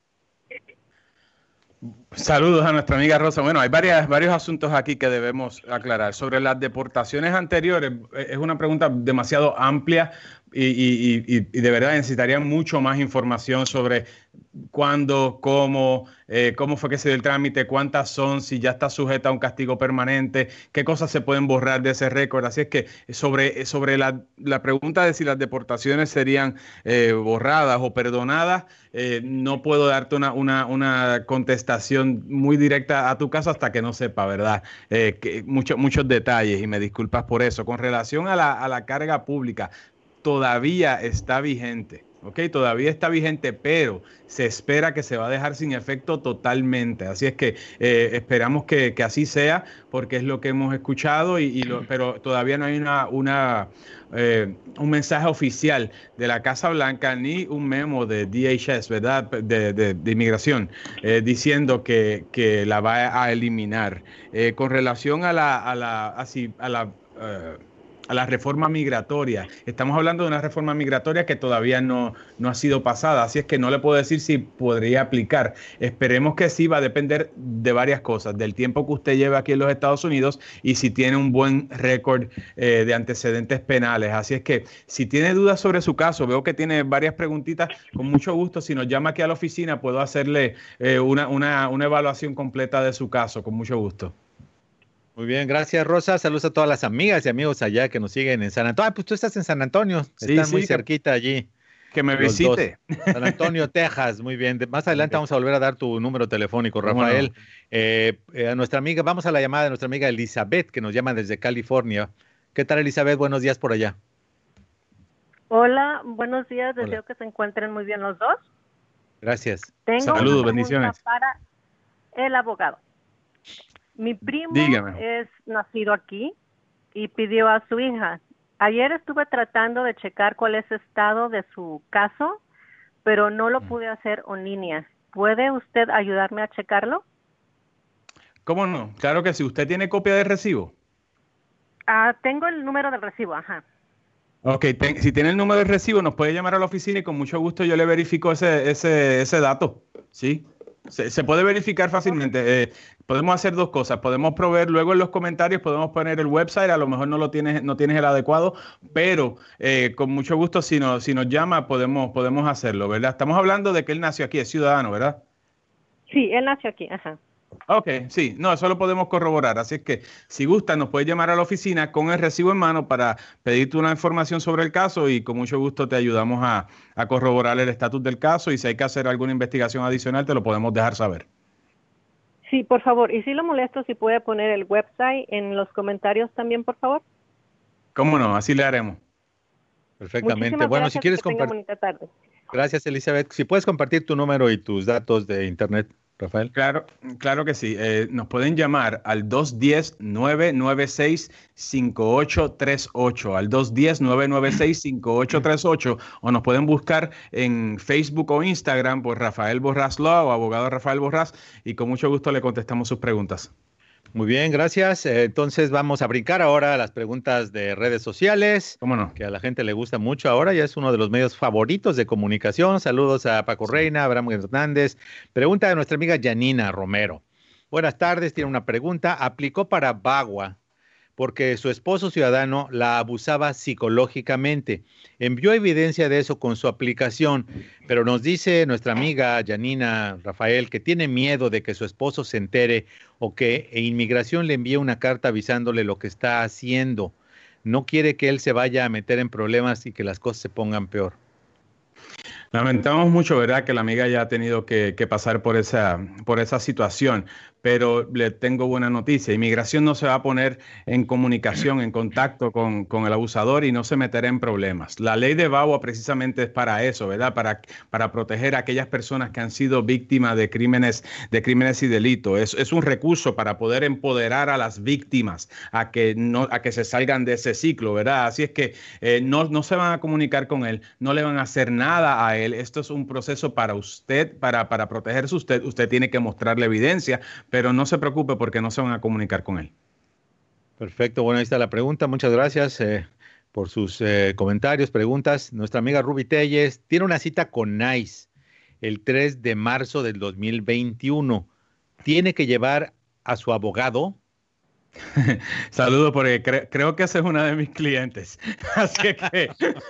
Saludos a nuestra amiga Rosa. Bueno, hay varias, varios asuntos aquí que debemos aclarar. Sobre las deportaciones anteriores, es una pregunta demasiado amplia y, y, y, y de verdad necesitaría mucho más información sobre cuándo, cómo, eh, cómo fue que se dio el trámite, cuántas son, si ya está sujeta a un castigo permanente, qué cosas se pueden borrar de ese récord. Así es que sobre, sobre la, la pregunta de si las deportaciones serían eh, borradas o perdonadas, eh, no puedo darte una, una, una contestación muy directa a tu caso hasta que no sepa, ¿verdad? Eh, que mucho, muchos detalles y me disculpas por eso. Con relación a la, a la carga pública, todavía está vigente. Ok, todavía está vigente, pero se espera que se va a dejar sin efecto totalmente. Así es que eh, esperamos que, que así sea, porque es lo que hemos escuchado, y, y lo, pero todavía no hay una, una eh, un mensaje oficial de la Casa Blanca ni un memo de D H S, ¿verdad? De, de, de inmigración, eh, diciendo que, que la va a eliminar. Eh, con relación a la, a la, así, a la uh, a la reforma migratoria. Estamos hablando de una reforma migratoria que todavía no, no ha sido pasada, así es que no le puedo decir si podría aplicar. Esperemos que sí, va a depender de varias cosas, del tiempo que usted lleve aquí en los Estados Unidos y si tiene un buen récord eh, de antecedentes penales. Así es que si tiene dudas sobre su caso, veo que tiene varias preguntitas, con mucho gusto, si nos llama aquí a la oficina, puedo hacerle eh, una, una, una evaluación completa de su caso, con mucho gusto. Muy bien, gracias, Rosa. Saludos a todas las amigas y amigos allá que nos siguen en San Antonio. Ah, pues tú estás en San Antonio. Sí, Están sí, muy que, cerquita allí. Que me visite. Dos. San Antonio, Texas. Muy bien. Más adelante vamos a volver a dar tu número telefónico, Rafael. No? Eh, eh, a nuestra amiga, vamos a la llamada de nuestra amiga Elizabeth, que nos llama desde California. ¿Qué tal, Elizabeth? Buenos días por allá. Hola, buenos días. Deseo Hola. que se encuentren muy bien los dos. Gracias. Tengo Saludos, una bendiciones. Para el abogado. Mi primo Dígame. es nacido aquí y pidió a su hija. Ayer estuve tratando de checar cuál es el estado de su caso, pero no lo pude hacer en línea. ¿Puede usted ayudarme a checarlo? ¿Cómo no? Claro que sí. ¿Usted tiene copia de recibo? Ah, tengo el número del recibo, ajá. Ok, ten, si tiene el número del recibo, nos puede llamar a la oficina y con mucho gusto yo le verifico ese, ese, ese dato. ¿Sí? Se, se puede verificar fácilmente. Eh, podemos hacer dos cosas. Podemos proveer luego en los comentarios, podemos poner el website. A lo mejor no lo tienes, no tienes el adecuado, pero eh, con mucho gusto si nos, si nos llama podemos, podemos hacerlo, ¿verdad? Estamos hablando de que él nació aquí, es ciudadano, ¿verdad? Sí, él nació aquí, ajá. Ok, sí, no, eso lo podemos corroborar. Así es que si gusta, nos puedes llamar a la oficina con el recibo en mano para pedirte una información sobre el caso y con mucho gusto te ayudamos a, a corroborar el estatus del caso y si hay que hacer alguna investigación adicional te lo podemos dejar saber. Sí, por favor. Y si lo molesto, si puede poner el website en los comentarios también, por favor. ¿Cómo no? Así le haremos. Perfectamente. Muchísimas bueno, gracias, si quieres compartir. Gracias, Elizabeth. Si puedes compartir tu número y tus datos de internet, Rafael. Claro, claro que sí. Eh, nos pueden llamar al dos uno cero, nueve nueve seis, cinco ocho tres ocho, al dos uno cero, nueve nueve seis, cinco ocho tres ocho, o nos pueden buscar en Facebook o Instagram por Rafael Borrás Law o abogado Rafael Borrás y con mucho gusto le contestamos sus preguntas. Muy bien, gracias. Eh, Entonces vamos a brincar ahora a las preguntas de redes sociales. ¿Cómo no? Que a la gente le gusta mucho ahora, ya es uno de los medios favoritos de comunicación. Saludos a Paco sí. Reina, Abraham Hernández. Pregunta de nuestra amiga Yanina Romero. Buenas tardes, tiene una pregunta. Aplicó para Bagua porque su esposo ciudadano la abusaba psicológicamente. Envió evidencia de eso con su aplicación, pero nos dice nuestra amiga Yanina Rafael que tiene miedo de que su esposo se entere o que Inmigración le envíe una carta avisándole lo que está haciendo. No quiere que él se vaya a meter en problemas y que las cosas se pongan peor. Lamentamos mucho, ¿verdad?, que la amiga haya tenido que, que pasar por esa, por esa situación, pero le tengo buena noticia. Inmigración no se va a poner en comunicación, en contacto con, con el abusador y no se meterá en problemas. La ley de Bagua precisamente es para eso, ¿verdad?, para, para proteger a aquellas personas que han sido víctimas de crímenes, de crímenes y delitos. Es, es un recurso para poder empoderar a las víctimas a que, no, a que se salgan de ese ciclo, ¿verdad? Así es que eh, no, no se van a comunicar con él, no le van a hacer nada a él. Esto es un proceso para usted, para, para protegerse usted. Usted tiene que mostrarle evidencia, pero no se preocupe porque no se van a comunicar con él. Perfecto, bueno, ahí está la pregunta. Muchas gracias eh, por sus eh, comentarios, preguntas. Nuestra amiga Ruby Telles tiene una cita con NICE el tres de marzo del dos mil veintiuno. ¿Tiene que llevar a su abogado? Saludos, porque cre creo que ese es una de mis clientes. Así que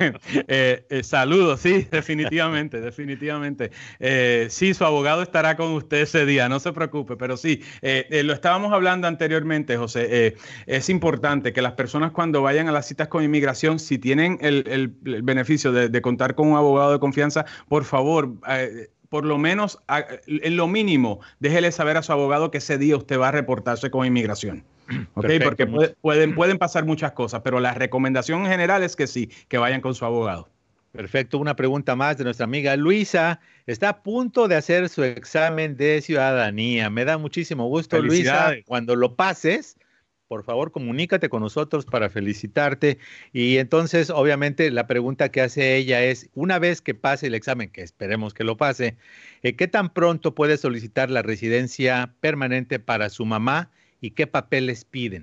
eh, eh, saludos, sí, definitivamente, definitivamente. Eh, sí, su abogado estará con usted ese día, no se preocupe, pero sí, eh, eh, lo estábamos hablando anteriormente, José. Eh, es importante que las personas cuando vayan a las citas con inmigración, si tienen el, el, el beneficio de, de contar con un abogado de confianza, por favor, eh, por lo menos, en lo mínimo, déjele saber a su abogado que ese día usted va a reportarse con inmigración. Okay, perfecto, porque puede, pueden, pueden pasar muchas cosas, pero la recomendación en general es que sí, que vayan con su abogado. Perfecto, una pregunta más de nuestra amiga Luisa. Está a punto de hacer su examen de ciudadanía. Me da muchísimo gusto, Luisa. Cuando lo pases, por favor, comunícate con nosotros para felicitarte. Y entonces, obviamente, la pregunta que hace ella es, una vez que pase el examen, que esperemos que lo pase, eh, ¿qué tan pronto puede solicitar la residencia permanente para su mamá y qué papeles piden?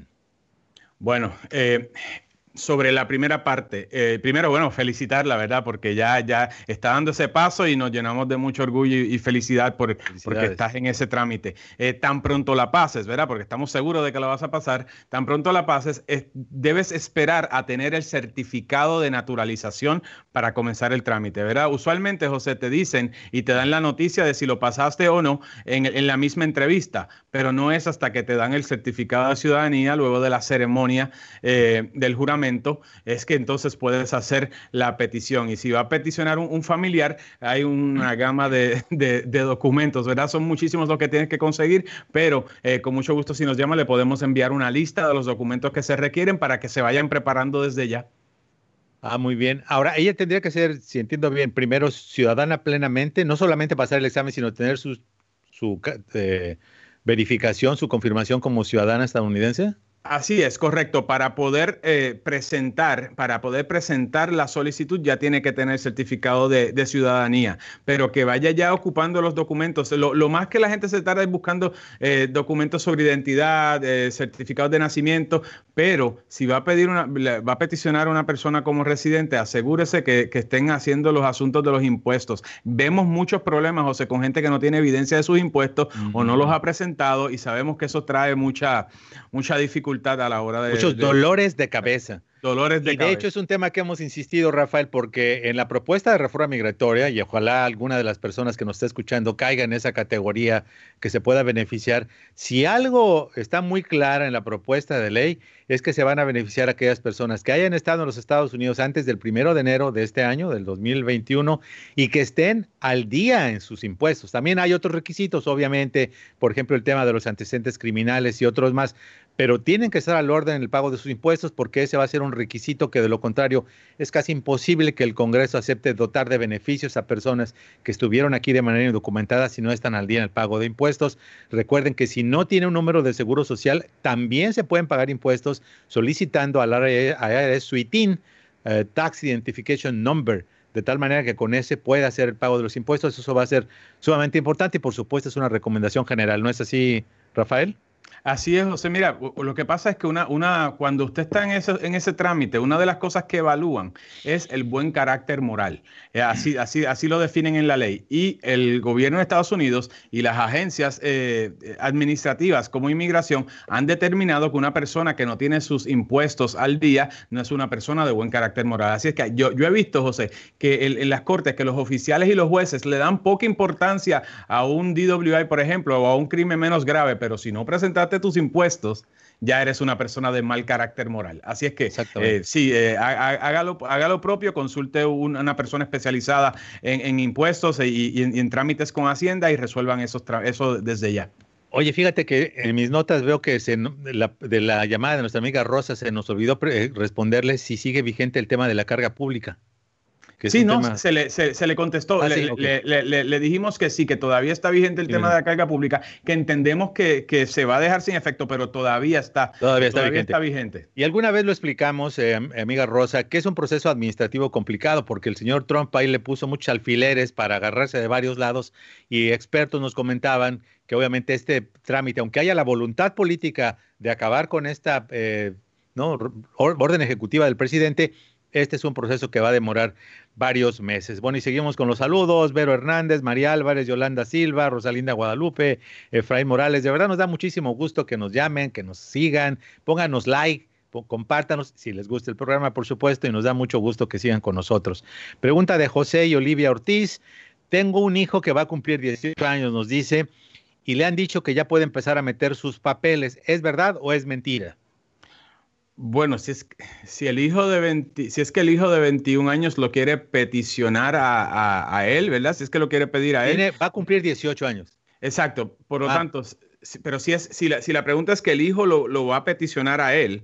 Bueno, eh, sobre la primera parte, eh, primero, bueno, felicitarla, ¿verdad? Porque ya, ya está dando ese paso y nos llenamos de mucho orgullo y, y felicidad por, porque estás en ese trámite. Eh, tan pronto la pases, ¿verdad? Porque estamos seguros de que la vas a pasar. Tan pronto la pases, eh, debes esperar a tener el certificado de naturalización para comenzar el trámite, ¿verdad? Usualmente, José, te dicen y te dan la noticia de si lo pasaste o no en, en la misma entrevista, pero no es hasta que te dan el certificado de ciudadanía luego de la ceremonia eh, del juramento. Es que entonces puedes hacer la petición. Y si va a peticionar un, un familiar, hay una gama de, de, de documentos, ¿verdad? Son muchísimos los que tienes que conseguir, pero eh, con mucho gusto, si nos llama, le podemos enviar una lista de los documentos que se requieren para que se vayan preparando desde ya. Ah, muy bien. Ahora, ella tendría que ser, si entiendo bien, primero ciudadana plenamente, no solamente pasar el examen, sino tener su, su eh, verificación, su confirmación como ciudadana estadounidense. Así es, correcto. Para poder eh, presentar, para poder presentar la solicitud ya tiene que tener certificado de, de ciudadanía, pero que vaya ya ocupando los documentos. Lo, lo más que la gente se tarda es buscando eh, documentos sobre identidad, eh, certificados de nacimiento, pero si va a pedir una, va a peticionar a una persona como residente, asegúrese que, que estén haciendo los asuntos de los impuestos. Vemos muchos problemas, José, con gente que no tiene evidencia de sus impuestos uh-huh. o no los ha presentado y sabemos que eso trae mucha, mucha dificultad a la hora de... Muchos de, dolores de cabeza. Dolores de y de cabeza. hecho es un tema que hemos insistido, Rafael, porque en la propuesta de reforma migratoria, y ojalá alguna de las personas que nos esté escuchando caiga en esa categoría que se pueda beneficiar, si algo está muy clara en la propuesta de ley, es que se van a beneficiar a aquellas personas que hayan estado en los Estados Unidos antes del primero de enero de este año, del dos mil veintiuno, y que estén al día en sus impuestos. También hay otros requisitos, obviamente, por ejemplo, el tema de los antecedentes criminales y otros más, pero tienen que estar al orden en el pago de sus impuestos porque ese va a ser un requisito que de lo contrario es casi imposible que el Congreso acepte dotar de beneficios a personas que estuvieron aquí de manera indocumentada si no están al día en el pago de impuestos. Recuerden que si no tiene un número de seguro social, también se pueden pagar impuestos solicitando al I R S su I T I N, uh, Tax Identification Number, de tal manera que con ese pueda hacer el pago de los impuestos. Eso va a ser sumamente importante y por supuesto es una recomendación general. ¿No es así, Rafael? Así es, José. Mira, lo que pasa es que una, una, cuando usted está en ese, en ese trámite, una de las cosas que evalúan es el buen carácter moral. Eh, así, así, así lo definen en la ley. Y el gobierno de Estados Unidos y las agencias eh, administrativas como inmigración han determinado que una persona que no tiene sus impuestos al día no es una persona de buen carácter moral. Así es que yo, yo he visto, José, que el, en las cortes que los oficiales y los jueces le dan poca importancia a un D W I, por ejemplo, o a un crimen menos grave, pero si no presentaste tus impuestos, ya eres una persona de mal carácter moral. Así es que eh, sí, eh, hágalo, haga lo propio, consulte una, una persona especializada en, en impuestos y, y, en, y en trámites con Hacienda y resuelvan esos eso desde ya. Oye, fíjate que en mis notas veo que se, de, la, de la llamada de nuestra amiga Rosa se nos olvidó pre, responderle si sigue vigente el tema de la carga pública. Sí, no, tema... se, le, se, se le contestó, ah, le, sí, okay. le, le, le, le dijimos que sí, que todavía está vigente el sí, tema de la carga pública, que entendemos que, que se va a dejar sin efecto, pero todavía está, todavía está, todavía vigente. está vigente. Y alguna vez lo explicamos, eh, amiga Rosa, que es un proceso administrativo complicado, porque el señor Trump ahí le puso muchos alfileres para agarrarse de varios lados, y expertos nos comentaban que obviamente este trámite, aunque haya la voluntad política de acabar con esta eh, ¿no? orden ejecutiva del presidente, este es un proceso que va a demorar varios meses. Bueno, y seguimos con los saludos. Vero Hernández, María Álvarez, Yolanda Silva, Rosalinda Guadalupe, Efraín Morales. De verdad nos da muchísimo gusto que nos llamen, que nos sigan, pónganos like, compártanos si les gusta el programa, por supuesto, y nos da mucho gusto que sigan con nosotros. Pregunta de José y Olivia Ortiz. Tengo un hijo que va a cumplir dieciocho años, nos dice, y le han dicho que ya puede empezar a meter sus papeles. ¿Es verdad o es mentira? Bueno, si es, si el hijo de veinte, si es que el hijo de veintiún años lo quiere peticionar a, a, a él, ¿verdad? Si es que lo quiere pedir a Tiene, él. Va a cumplir dieciocho años. Exacto. Por lo ah. tanto, si, pero si, es, si, la, si la pregunta es que el hijo lo, lo va a peticionar a él,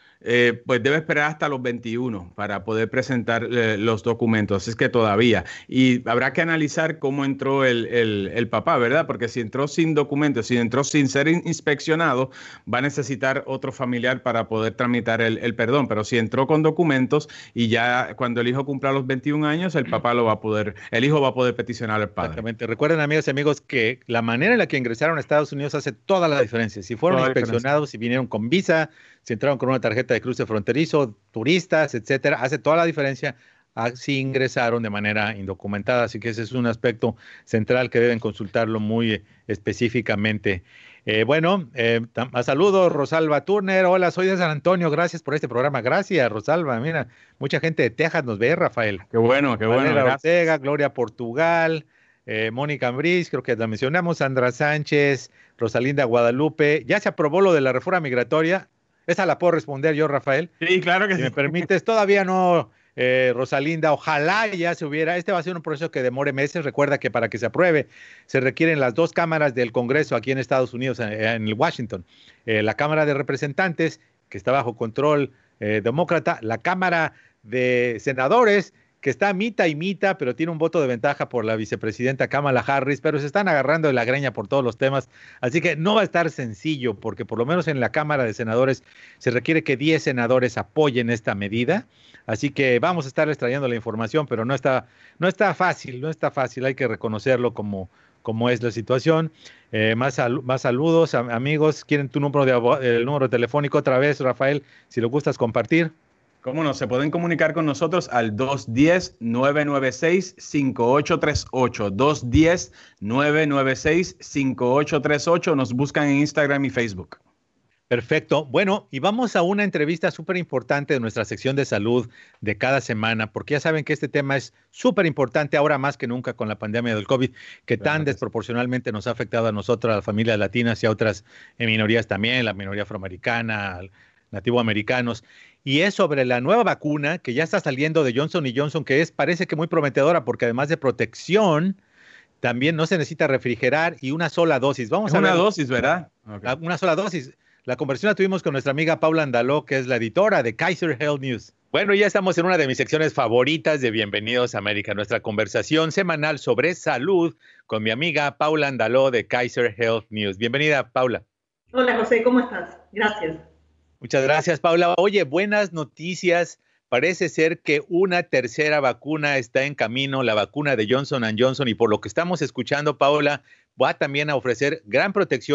Eh, pues debe esperar hasta los veintiuno para poder presentar eh, los documentos. Así es que todavía. Y habrá que analizar cómo entró el, el, el papá, ¿verdad? Porque si entró sin documentos, si entró sin ser inspeccionado, va a necesitar otro familiar para poder tramitar el, el perdón. Pero si entró con documentos y ya cuando el hijo cumpla los veintiún años, el papá lo va a poder, el hijo va a poder peticionar al padre. Exactamente. Recuerden, amigas y amigos, que la manera en la que ingresaron a Estados Unidos hace toda la diferencia. Si fueron toda inspeccionados, si vinieron con visa, si entraron con una tarjeta de cruce fronterizo, turistas, etcétera, hace toda la diferencia si ingresaron de manera indocumentada. Así que ese es un aspecto central que deben consultarlo muy específicamente. Eh, bueno, eh, a saludos, Rosalba Turner. Hola, soy de San Antonio. Gracias por este programa. Gracias, Rosalba. Mira, mucha gente de Texas nos ve, Rafael. Qué bueno, qué bueno. Valera Ortega, Gloria Portugal, eh, Mónica Ambriz, creo que la mencionamos, Sandra Sánchez, Rosalinda Guadalupe. Ya se aprobó lo de la reforma migratoria. Esa la puedo responder yo, Rafael. Sí, claro que si sí. Si me permites, todavía no, eh, Rosalinda. Ojalá ya se hubiera. Este va a ser un proceso que demore meses. Recuerda que para que se apruebe se requieren las dos cámaras del Congreso aquí en Estados Unidos, en, en Washington. Eh, la Cámara de Representantes, que está bajo control eh, demócrata, la Cámara de Senadores, que está mitad y mitad, pero tiene un voto de ventaja por la vicepresidenta Kamala Harris, pero se están agarrando de la greña por todos los temas, así que no va a estar sencillo, porque por lo menos en la Cámara de Senadores se requiere que diez senadores apoyen esta medida, así que vamos a estarles trayendo la información, pero no está, no está fácil, no está fácil, hay que reconocerlo como, como es la situación. Eh, más, sal, más saludos, amigos, ¿quieren tu número de el número telefónico otra vez, Rafael, si lo gustas compartir? ¿Cómo no? Se pueden comunicar con nosotros al dos uno cero, nueve nueve seis, cinco ocho tres ocho. dos uno cero, nueve nueve seis, cinco ocho tres ocho. Nos buscan en Instagram y Facebook. Perfecto. Bueno, y vamos a una entrevista súper importante de nuestra sección de salud de cada semana, porque ya saben que este tema es súper importante ahora más que nunca con la pandemia del COVID, que tan desproporcionalmente nos ha afectado a nosotros, a las familias latinas y a otras minorías también, la minoría afroamericana, nativoamericanos. Y es sobre la nueva vacuna que ya está saliendo de Johnson y Johnson, que es, parece que muy prometedora, porque además de protección, también no se necesita refrigerar y una sola dosis. Vamos a una ver, dosis, ¿verdad? Okay. Una sola dosis. La conversación la tuvimos con nuestra amiga Paula Andaló, que es la editora de Kaiser Health News. Bueno, ya estamos en una de mis secciones favoritas de Bienvenidos a América, nuestra conversación semanal sobre salud con mi amiga Paula Andaló de Kaiser Health News. Bienvenida, Paula. Hola, José, ¿cómo estás? Gracias. Muchas gracias, Paula. Oye, buenas noticias. Parece ser que una tercera vacuna está en camino, la vacuna de Johnson and Johnson, y por lo que estamos escuchando, Paula, va también a ofrecer gran protección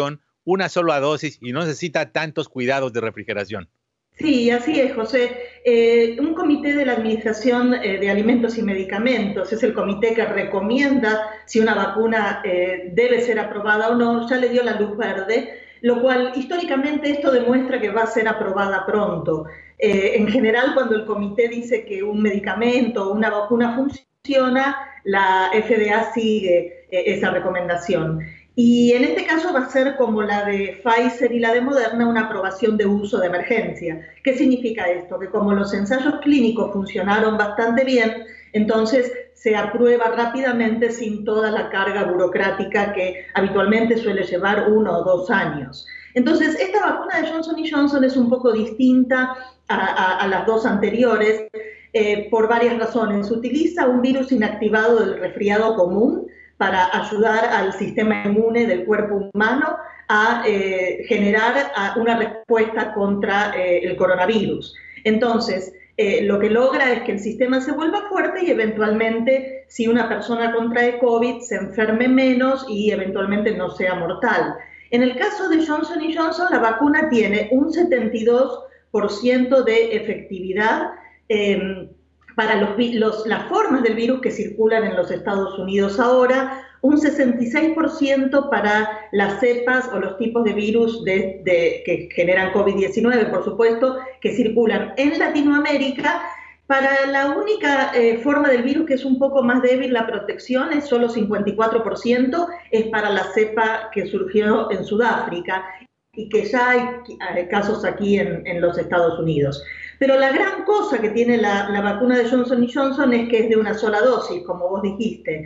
una sola dosis y no necesita tantos cuidados de refrigeración. Sí, así es, José. Eh, un comité de la Administración eh, de Alimentos y Medicamentos es el comité que recomienda si una vacuna eh, debe ser aprobada o no, ya le dio la luz verde, lo cual históricamente esto demuestra que va a ser aprobada pronto. Eh, en general, cuando el comité dice que un medicamento o una vacuna funciona, la F D A sigue eh, esa recomendación. Y en este caso va a ser como la de Pfizer y la de Moderna, una aprobación de uso de emergencia. ¿Qué significa esto? Que como los ensayos clínicos funcionaron bastante bien, entonces se aprueba rápidamente sin toda la carga burocrática que habitualmente suele llevar uno o dos años. Entonces, esta vacuna de Johnson y Johnson es un poco distinta a, a, a las dos anteriores eh, por varias razones. Utiliza un virus inactivado del resfriado común para ayudar al sistema inmune del cuerpo humano a eh, generar a una respuesta contra eh, el coronavirus. Entonces, eh, lo que logra es que el sistema se vuelva fuerte y eventualmente, si una persona contrae COVID, se enferme menos y eventualmente no sea mortal. En el caso de Johnson y Johnson, la vacuna tiene un setenta y dos por ciento de efectividad eh, para los, los, las formas del virus que circulan en los Estados Unidos ahora, un sesenta y seis por ciento para las cepas o los tipos de virus de, de, que generan COVID diecinueve, por supuesto, que circulan en Latinoamérica. Para la única eh, forma del virus que es un poco más débil, la protección es solo cincuenta y cuatro por ciento, es para la cepa que surgió en Sudáfrica y que ya hay eh, casos aquí en, en los Estados Unidos. Pero la gran cosa que tiene la, la vacuna de Johnson y Johnson es que es de una sola dosis, como vos dijiste.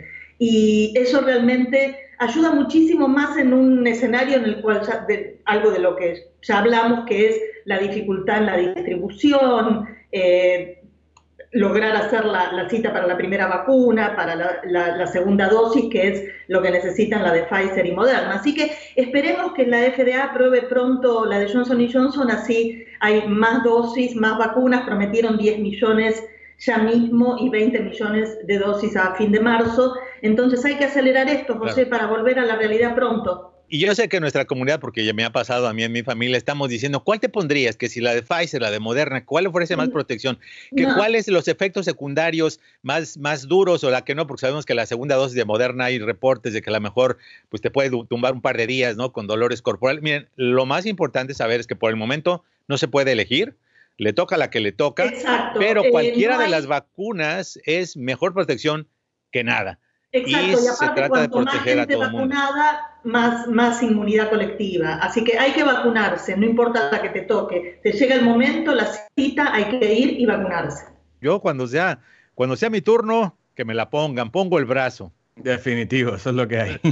Y eso realmente ayuda muchísimo más en un escenario en el cual ya de, algo de lo que ya hablamos, que es la dificultad en la distribución, eh, lograr hacer la, la cita para la primera vacuna, para la, la, la segunda dosis, que es lo que necesitan la de Pfizer y Moderna. Así que esperemos que la F D A apruebe pronto la de Johnson y Johnson, así hay más dosis, más vacunas, prometieron diez millones ya mismo y veinte millones de dosis a fin de marzo. Entonces hay que acelerar esto, José, claro, para volver a la realidad pronto. Y yo sé que nuestra comunidad, porque ya me ha pasado a mí en mi familia, estamos diciendo, ¿cuál te pondrías? Que si la de Pfizer, la de Moderna, ¿cuál ofrece más protección? Que no. ¿Cuáles los efectos secundarios más, más duros o la que no? Porque sabemos que la segunda dosis de Moderna hay reportes de que a lo mejor pues, te puede tumbar un par de días, ¿no? Con dolores corporales. Miren, lo más importante saber es que por el momento no se puede elegir. Le toca la que le toca. Exacto. Pero cualquiera eh, no hay... de las vacunas es mejor protección que nada. Exacto, y, y aparte cuanto más gente vacunada, más, más inmunidad colectiva. Así que hay que vacunarse, no importa la que te toque. Te llega el momento, la cita, hay que ir y vacunarse. Yo cuando sea, cuando sea mi turno, que me la pongan, pongo el brazo. Definitivo, eso es lo que hay.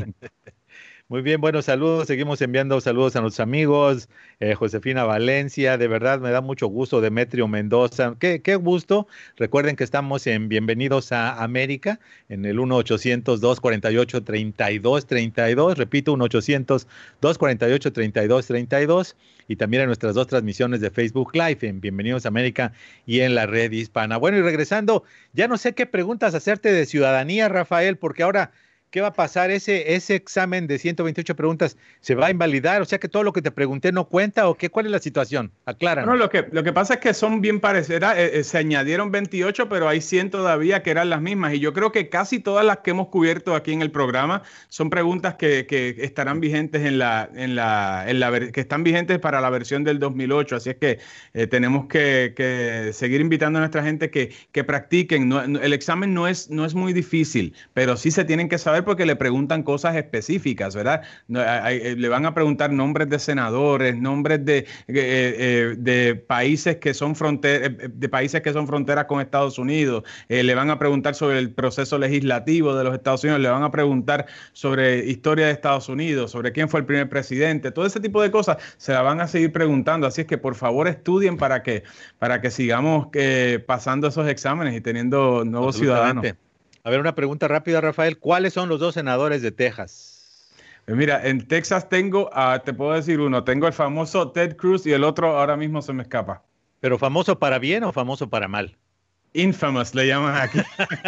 Muy bien, buenos saludos. Seguimos enviando saludos a nuestros amigos. Eh, Josefina Valencia, de verdad me da mucho gusto. Demetrio Mendoza, qué, qué gusto. Recuerden que estamos en Bienvenidos a América, en el uno ochocientos, dos cuarenta y ocho, treinta y dos treinta y dos. Repito, uno ochocientos, dos cuarenta y ocho, treinta y dos treinta y dos. Y también en nuestras dos transmisiones de Facebook Live, en Bienvenidos a América y en la red hispana. Bueno, y regresando, ya no sé qué preguntas hacerte de ciudadanía, Rafael, porque ahora... ¿qué va a pasar? ¿Ese, ese examen de ciento veintiocho preguntas se va a invalidar? O sea, que todo lo que te pregunté no cuenta, ¿o qué? ¿Cuál es la situación? Acláranos. No, lo que, lo que pasa es que son bien parecidas. Eh, eh, se añadieron veintiocho, pero hay cien todavía que eran las mismas. Y yo creo que casi todas las que hemos cubierto aquí en el programa son preguntas que, que estarán vigentes en la, en la, en la, que están vigentes para la versión del dos mil ocho. Así es que eh, tenemos que, que seguir invitando a nuestra gente que, que practiquen. No, no, el examen no es, no es muy difícil, pero sí se tienen que saber porque le preguntan cosas específicas, ¿verdad? No, hay, hay, le van a preguntar nombres de senadores, nombres de, eh, eh, de países que son fronteras, de países que son fronteras con Estados Unidos. Eh, le van a preguntar sobre el proceso legislativo de los Estados Unidos. Le van a preguntar sobre historia de Estados Unidos, sobre quién fue el primer presidente. Todo ese tipo de cosas se la van a seguir preguntando. Así es que por favor estudien para que para que sigamos eh, pasando esos exámenes y teniendo nuevos ciudadanos. A ver, una pregunta rápida, Rafael. ¿Cuáles son los dos senadores de Texas? Pues mira, en Texas tengo, uh, te puedo decir uno, tengo el famoso Ted Cruz y el otro ahora mismo se me escapa. ¿Pero famoso para bien o famoso para mal? Infamous le llaman aquí.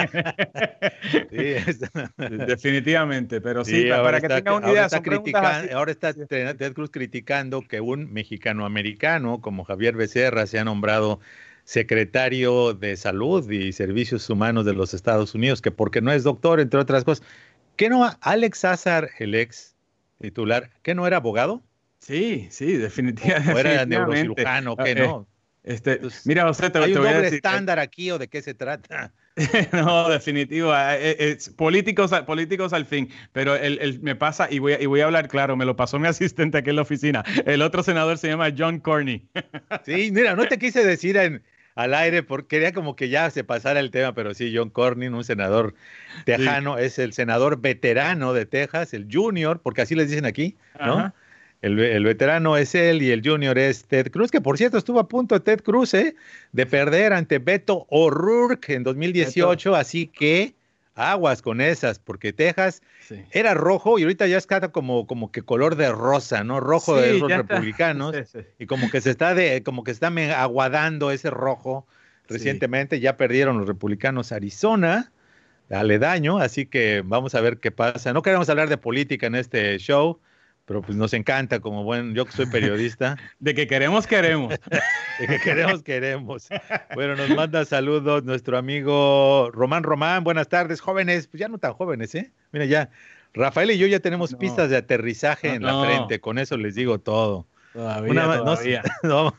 Sí, definitivamente, pero sí, sí para, para que está, tengan una idea. Está criticando, ahora está Ted Cruz criticando que un mexicano-americano como Javier Becerra se ha nombrado secretario de Salud y Servicios Humanos de los Estados Unidos, que porque no es doctor, entre otras cosas. ¿Qué no? Alex Azar, el ex titular, ¿qué no era abogado? Sí, sí, definitivamente. ¿O era neurocirujano? ¿Qué no? Este, Entonces, mira, José, te, ¿hay te un voy doble a decir, estándar aquí o de qué se trata? No, definitivo. Es, es, políticos, políticos al fin. Pero el, el, me pasa, y voy, a, y voy a hablar claro, me lo pasó mi asistente aquí en la oficina. El otro senador se llama John Cornyn. Sí, mira, no te quise decir en, al aire porque quería como que ya se pasara el tema, pero sí, John Cornyn, un senador tejano, sí. Es el senador veterano de Texas, el junior, porque así les dicen aquí, ¿no? Ajá. El, el veterano es él y el junior es Ted Cruz, que por cierto estuvo a punto de Ted Cruz, ¿eh? de perder ante Beto O'Rourke en dos mil dieciocho, Beto. Así que aguas con esas, porque Texas sí. era rojo y ahorita ya está como, como que color de rosa, ¿no? Rojo sí, de los republicanos, sí, sí. y como que se está de, como que está aguadando ese rojo. Recientemente sí. ya perdieron los republicanos Arizona, aledaño, así que vamos a ver qué pasa. No queremos hablar de política en este show, pero pues nos encanta, como buen, yo que soy periodista. De que queremos, queremos. De que queremos, queremos. Bueno, nos manda saludos nuestro amigo Román Román. Buenas tardes, jóvenes. Pues ya no tan jóvenes, ¿eh? Mira ya, Rafael y yo ya tenemos no. pistas de aterrizaje no, en la no. frente. Con eso les digo todo. Todavía, Una, todavía. No,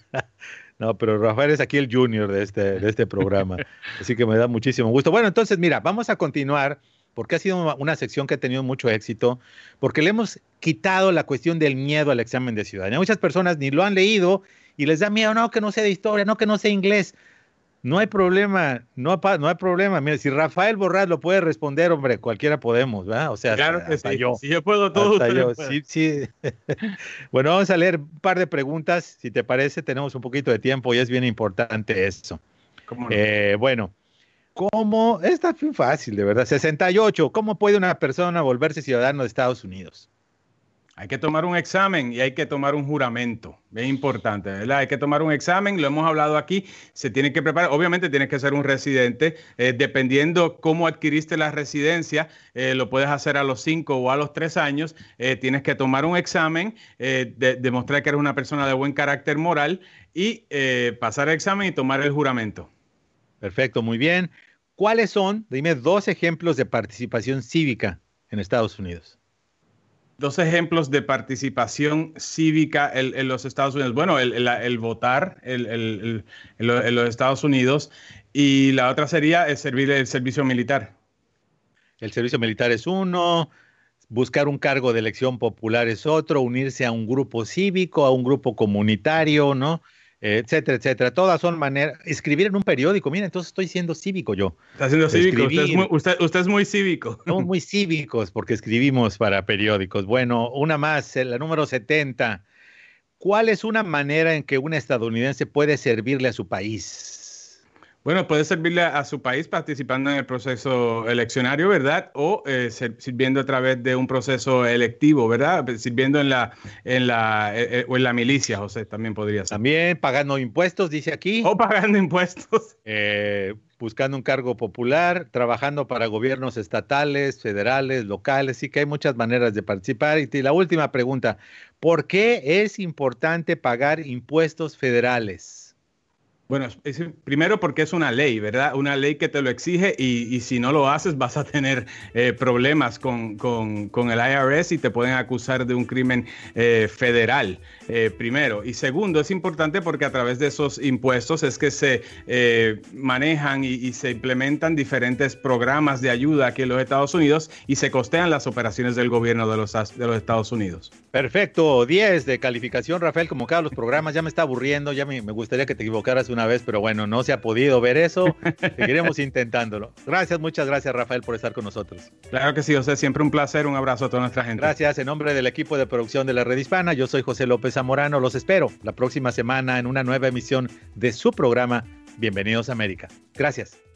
no, pero Rafael es aquí el junior de este, de este programa. Así que me da muchísimo gusto. Bueno, entonces, mira, vamos a continuar, porque ha sido una sección que ha tenido mucho éxito, porque le hemos quitado la cuestión del miedo al examen de ciudadanía. Muchas personas ni lo han leído y les da miedo, no, que no sé de historia, no, que no sé inglés. No hay problema, no, no hay problema. Mira, si Rafael Borrás lo puede responder, hombre, cualquiera podemos, ¿verdad? O sea, claro hasta, que hasta sí. yo. Si yo puedo todo, hasta yo. Sí, sí. Bueno, vamos a leer un par de preguntas, si te parece, tenemos un poquito de tiempo y es bien importante eso. ¿Cómo no? Eh, bueno. ¿Cómo? Está muy fácil, de verdad. sesenta y ocho. ¿Cómo puede una persona volverse ciudadano de Estados Unidos? Hay que tomar un examen y hay que tomar un juramento. Es importante, ¿verdad? Hay que tomar un examen, lo hemos hablado aquí, se tiene que preparar. Obviamente tienes que ser un residente. Eh, dependiendo cómo adquiriste la residencia, eh, lo puedes hacer a los cinco o a los tres años. Eh, tienes que tomar un examen, eh, de, demostrar que eres una persona de buen carácter moral y eh, pasar el examen y tomar el juramento. Perfecto, muy bien. ¿Cuáles son, dime, dos ejemplos de participación cívica en Estados Unidos? Dos ejemplos de participación cívica en, en los Estados Unidos. Bueno, el, el, el votar el, el, el, en los Estados Unidos, y la otra sería el servir el servicio militar. El servicio militar es uno, buscar un cargo de elección popular es otro, unirse a un grupo cívico, a un grupo comunitario, ¿no? Etcétera, etcétera. Todas son maneras. Escribir en un periódico. Mira, entonces estoy siendo cívico yo. Está siendo cívico. Usted es, muy, usted, usted es muy cívico. Somos muy cívicos porque escribimos para periódicos. Bueno, una más, la número setenta. ¿Cuál es una manera en que un estadounidense puede servirle a su país? Bueno, puede servirle a, a su país participando en el proceso eleccionario, ¿verdad? O eh, ser, sirviendo a través de un proceso electivo, ¿verdad? Sirviendo en la, en la, eh, o en la milicia, José, también podría ser. También pagando impuestos, dice aquí. O pagando impuestos. Eh, buscando un cargo popular, trabajando para gobiernos estatales, federales, locales. Sí que hay muchas maneras de participar. Y la última pregunta, ¿por qué es importante pagar impuestos federales? Bueno, es, primero porque es una ley, ¿verdad? Una ley que te lo exige y, y si no lo haces vas a tener eh, problemas con, con, con el I R S y te pueden acusar de un crimen eh, federal, eh, primero. Y segundo, es importante porque a través de esos impuestos es que se eh, manejan y, y se implementan diferentes programas de ayuda aquí en los Estados Unidos y se costean las operaciones del gobierno de los, de los Estados Unidos. Perfecto, diez de calificación, Rafael, como cada los programas. Ya me está aburriendo, ya me, me gustaría que te equivocaras una vez, pero bueno, no se ha podido ver eso. Seguiremos intentándolo. Gracias, muchas gracias, Rafael, por estar con nosotros. Claro que sí, José, siempre un placer. Un abrazo a toda nuestra gente. Gracias, en nombre del equipo de producción de la Red Hispana, yo soy José López Zamorano. Los espero la próxima semana en una nueva emisión de su programa Bienvenidos a América. Gracias.